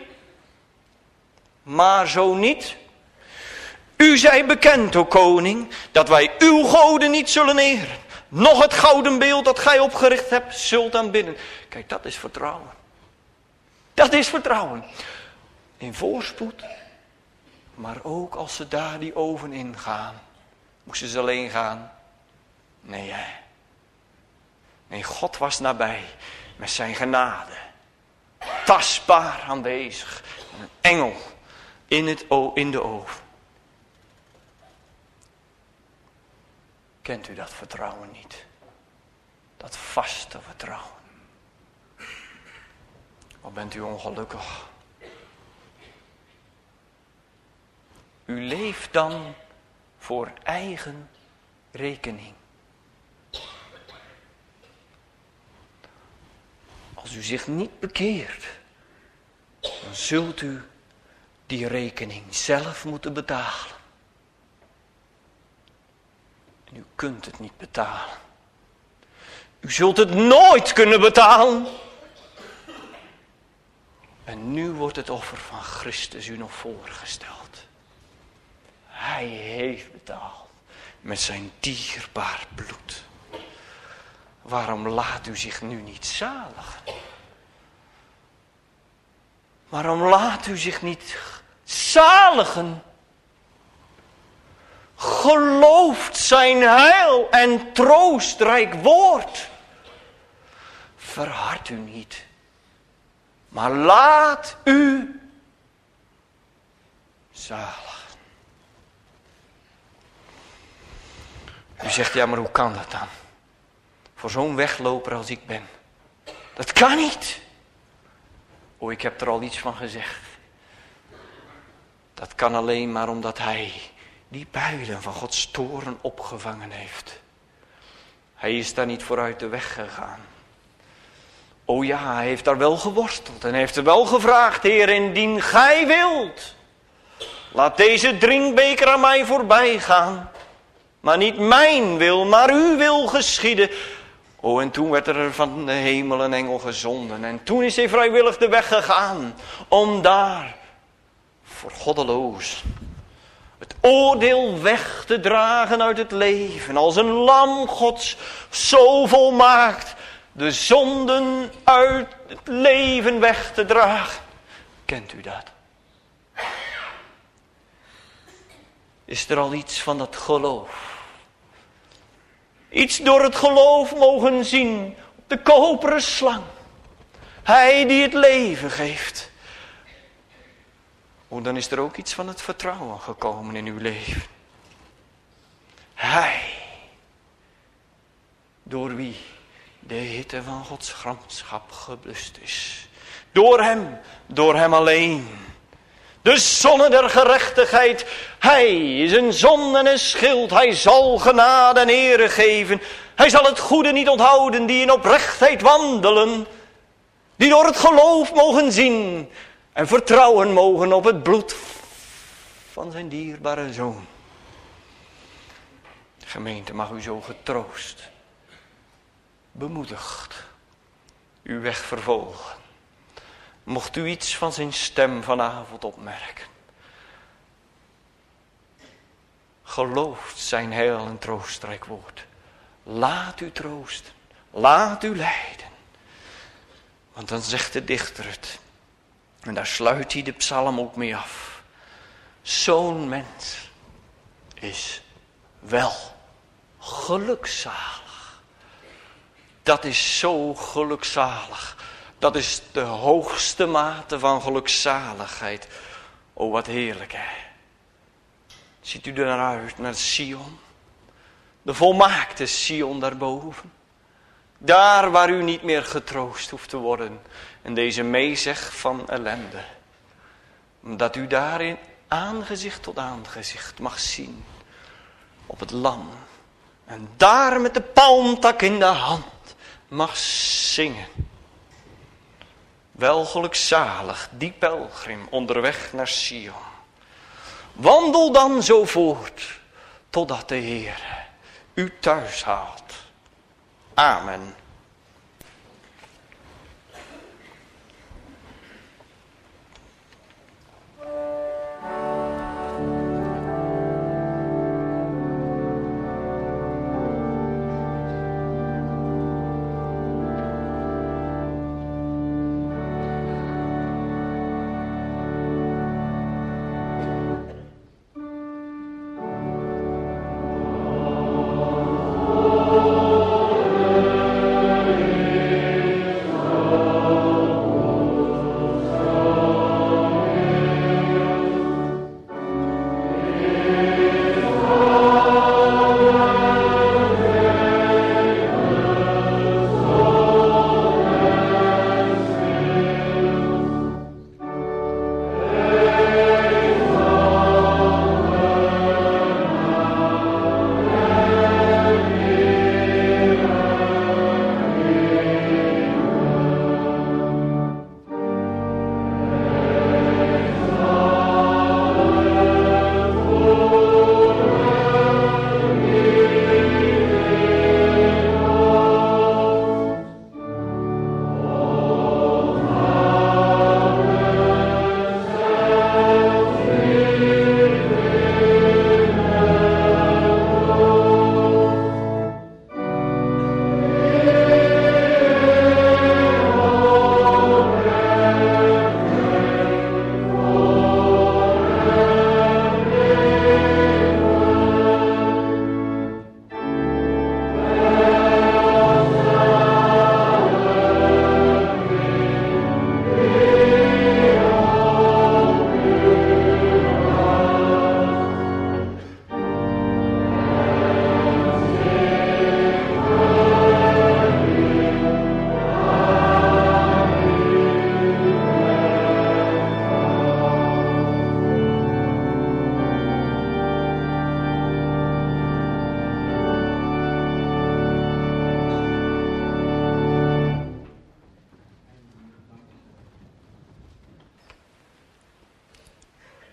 Speaker 1: Maar zo niet. U zij bekend, o koning, dat wij uw goden niet zullen eren. Nog het gouden beeld dat gij opgericht hebt, zult aanbidden. Kijk, dat is vertrouwen. Dat is vertrouwen. In voorspoed, maar ook als ze daar die oven ingaan. Moesten ze alleen gaan? Nee, hè. Nee, God was nabij met zijn genade. Tastbaar aanwezig. Een engel in, het o- in de oven. Kent u dat vertrouwen niet? Dat vaste vertrouwen. Wat bent u ongelukkig? U leeft dan voor eigen rekening. Als u zich niet bekeert, dan zult u die rekening zelf moeten betalen. En u kunt het niet betalen. U zult het nooit kunnen betalen. En nu wordt het offer van Christus u nog voorgesteld. Hij heeft betaald met zijn dierbaar bloed. Waarom laat u zich nu niet zaligen? Waarom laat u zich niet zaligen? Gelooft zijn heil en troostrijk woord. Verhard u niet, maar laat u zaligen. U zegt, ja, maar hoe kan dat dan? Voor zo'n wegloper als ik ben. Dat kan niet. Oh, ik heb er al iets van gezegd. Dat kan alleen maar omdat hij die builen van Gods toorn opgevangen heeft. Hij is daar niet vooruit de weg gegaan. Oh ja, hij heeft daar wel geworsteld en heeft er wel gevraagd, Heer, indien gij wilt, laat deze drinkbeker aan mij voorbij gaan. Maar niet mijn wil, maar uw wil geschieden. Oh, en toen werd er van de hemel een engel gezonden. En toen is hij vrijwillig de weg gegaan. Om daar, voor goddeloos, het oordeel weg te dragen uit het leven. Als een lam Gods, zo volmaakt, de zonden uit het leven weg te dragen. Kent u dat? Is er al iets van dat geloof? Iets door het geloof mogen zien op de koperen slang. Hij die het leven geeft. Oh, dan is er ook iets van het vertrouwen gekomen in uw leven. Hij, door wie de hitte van Gods gramschap geblust is. Door hem, door hem alleen. De zonne der gerechtigheid. Hij is een zon en een schild. Hij zal genade en ere geven. Hij zal het goede niet onthouden die in oprechtheid wandelen. Die door het geloof mogen zien. En vertrouwen mogen op het bloed van zijn dierbare zoon. Gemeente, mag u zo getroost, bemoedigd, uw weg vervolgen. Mocht u iets van zijn stem vanavond opmerken. Gelooft zijn heil en troostrijk woord. Laat u troosten. Laat u leiden. Want dan zegt de dichter het. En daar sluit hij de psalm ook mee af. Zo'n mens is wel gelukzalig. Dat is zo gelukzalig. Dat is de hoogste mate van gelukzaligheid. Oh, wat heerlijk, hè. Ziet u er naar uit, naar Sion? De volmaakte Sion daarboven. Daar waar u niet meer getroost hoeft te worden. En deze meezeg van ellende. Omdat u daarin aangezicht tot aangezicht mag zien. Op het lam. En daar met de palmtak in de hand mag zingen. Wel gelukzalig, die pelgrim onderweg naar Sion. Wandel dan zo voort, totdat de Heer u thuis haalt. Amen.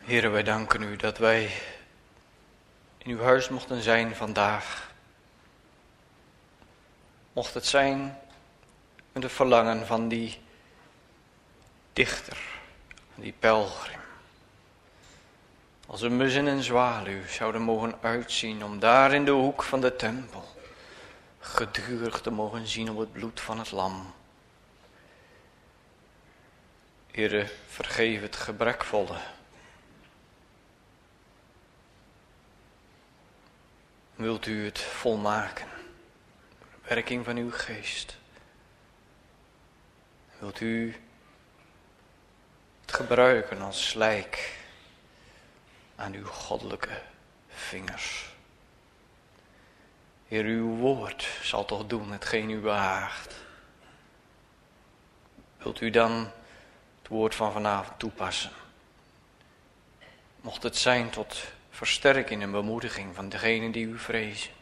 Speaker 1: Heere, wij danken u dat wij in uw huis mochten zijn vandaag. Mocht het zijn met het verlangen van die dichter, van die pelgrim. Als een mus in een zwaluw zouden mogen uitzien om daar in de hoek van de tempel gedurig te mogen zien op het bloed van het lam. Heere, vergeef het gebrekvolle. Wilt u het volmaken, door de werking van uw geest. Wilt u het gebruiken als slijk aan uw goddelijke vingers. Heer, uw woord zal toch doen hetgeen u behaagt. Wilt u dan het woord van vanavond toepassen? Mocht het zijn tot versterking en bemoediging van degenen die u vrezen.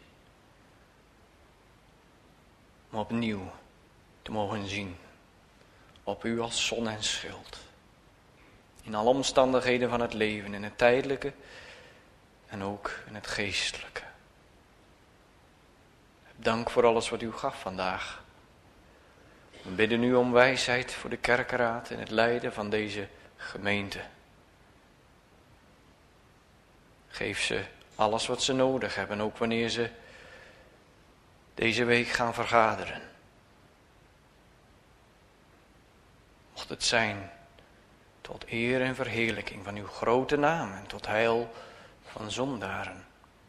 Speaker 1: Om opnieuw te mogen zien op u als zon en schild. In alle omstandigheden van het leven, in het tijdelijke en ook in het geestelijke. Dank voor alles wat u gaf vandaag. We bidden u om wijsheid voor de kerkenraad en het leiden van deze gemeente. Geef ze alles wat ze nodig hebben, ook wanneer ze deze week gaan vergaderen. Mocht het zijn tot eer en verheerlijking van uw grote naam en tot heil van zondaren.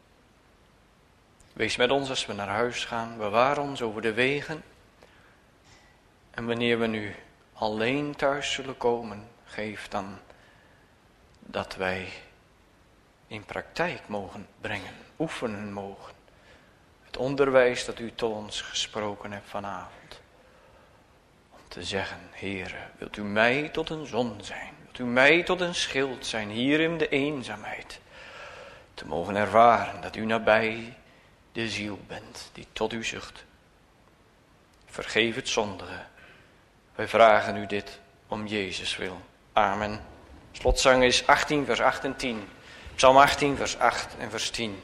Speaker 1: Wees met ons als we naar huis gaan, bewaar ons over de wegen. En wanneer we nu alleen thuis zullen komen, geef dan dat wij in praktijk mogen brengen, oefenen mogen. Het onderwijs dat u tot ons gesproken hebt vanavond. Om te zeggen, Heere, wilt u mij tot een zon zijn? Wilt u mij tot een schild zijn hier in de eenzaamheid? Te mogen ervaren dat u nabij de ziel bent die tot u zucht. Vergeef het zondige. Wij vragen u dit om Jezus wil. Amen. Slotzang is achttien vers acht en tien. Psalm achttien vers acht en vers tien.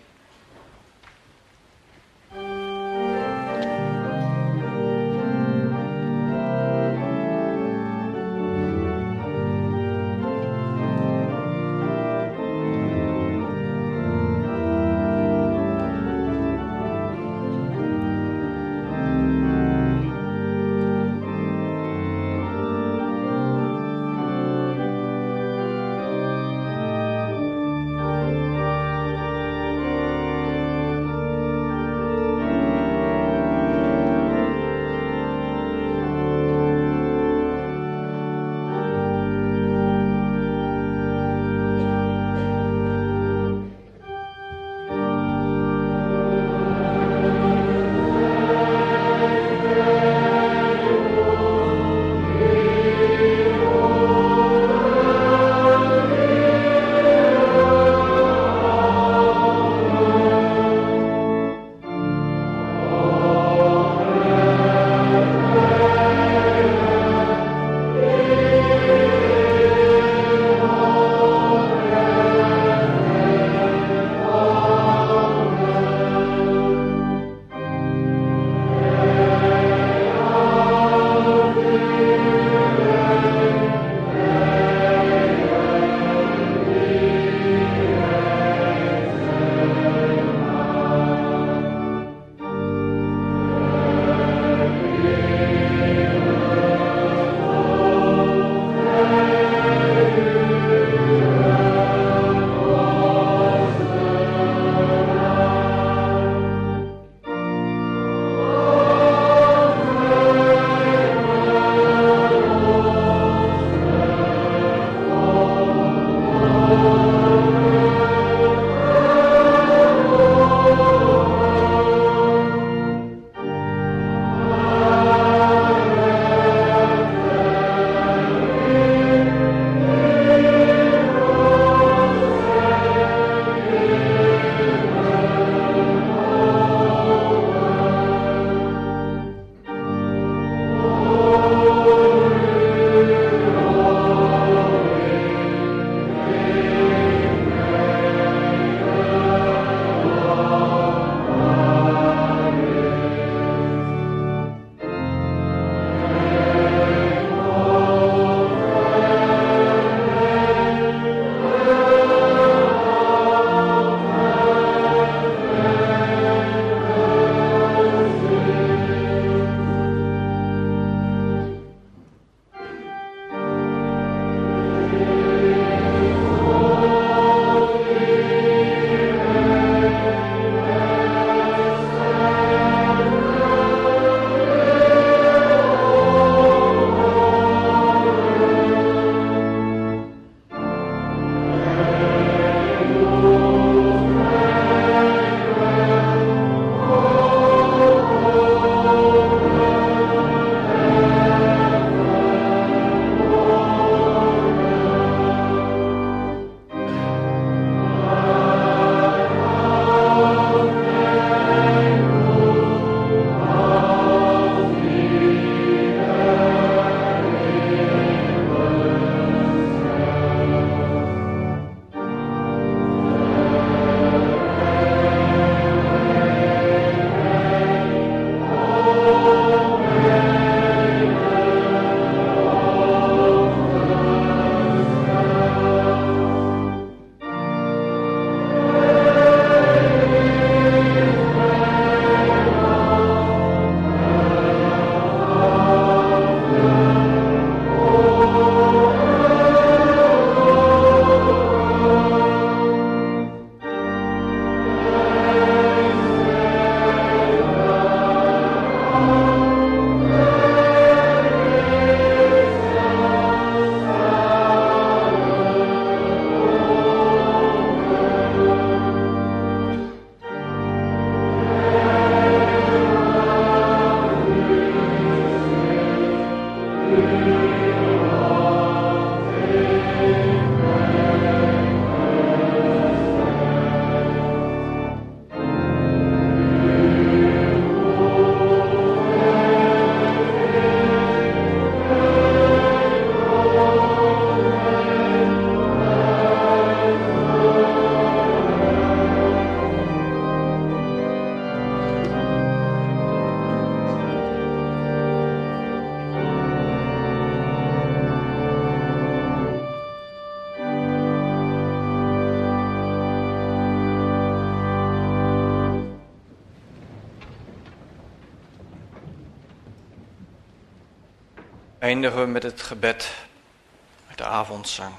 Speaker 1: Eindigen we met het gebed, met de avondzang.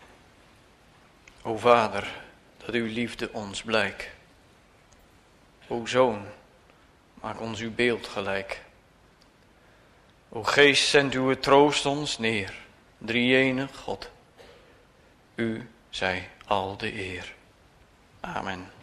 Speaker 1: O Vader, dat uw liefde ons blijk. O Zoon, maak ons uw beeld gelijk. O Geest, zend uw troost ons neer, drie-ene God. U zij al de eer. Amen.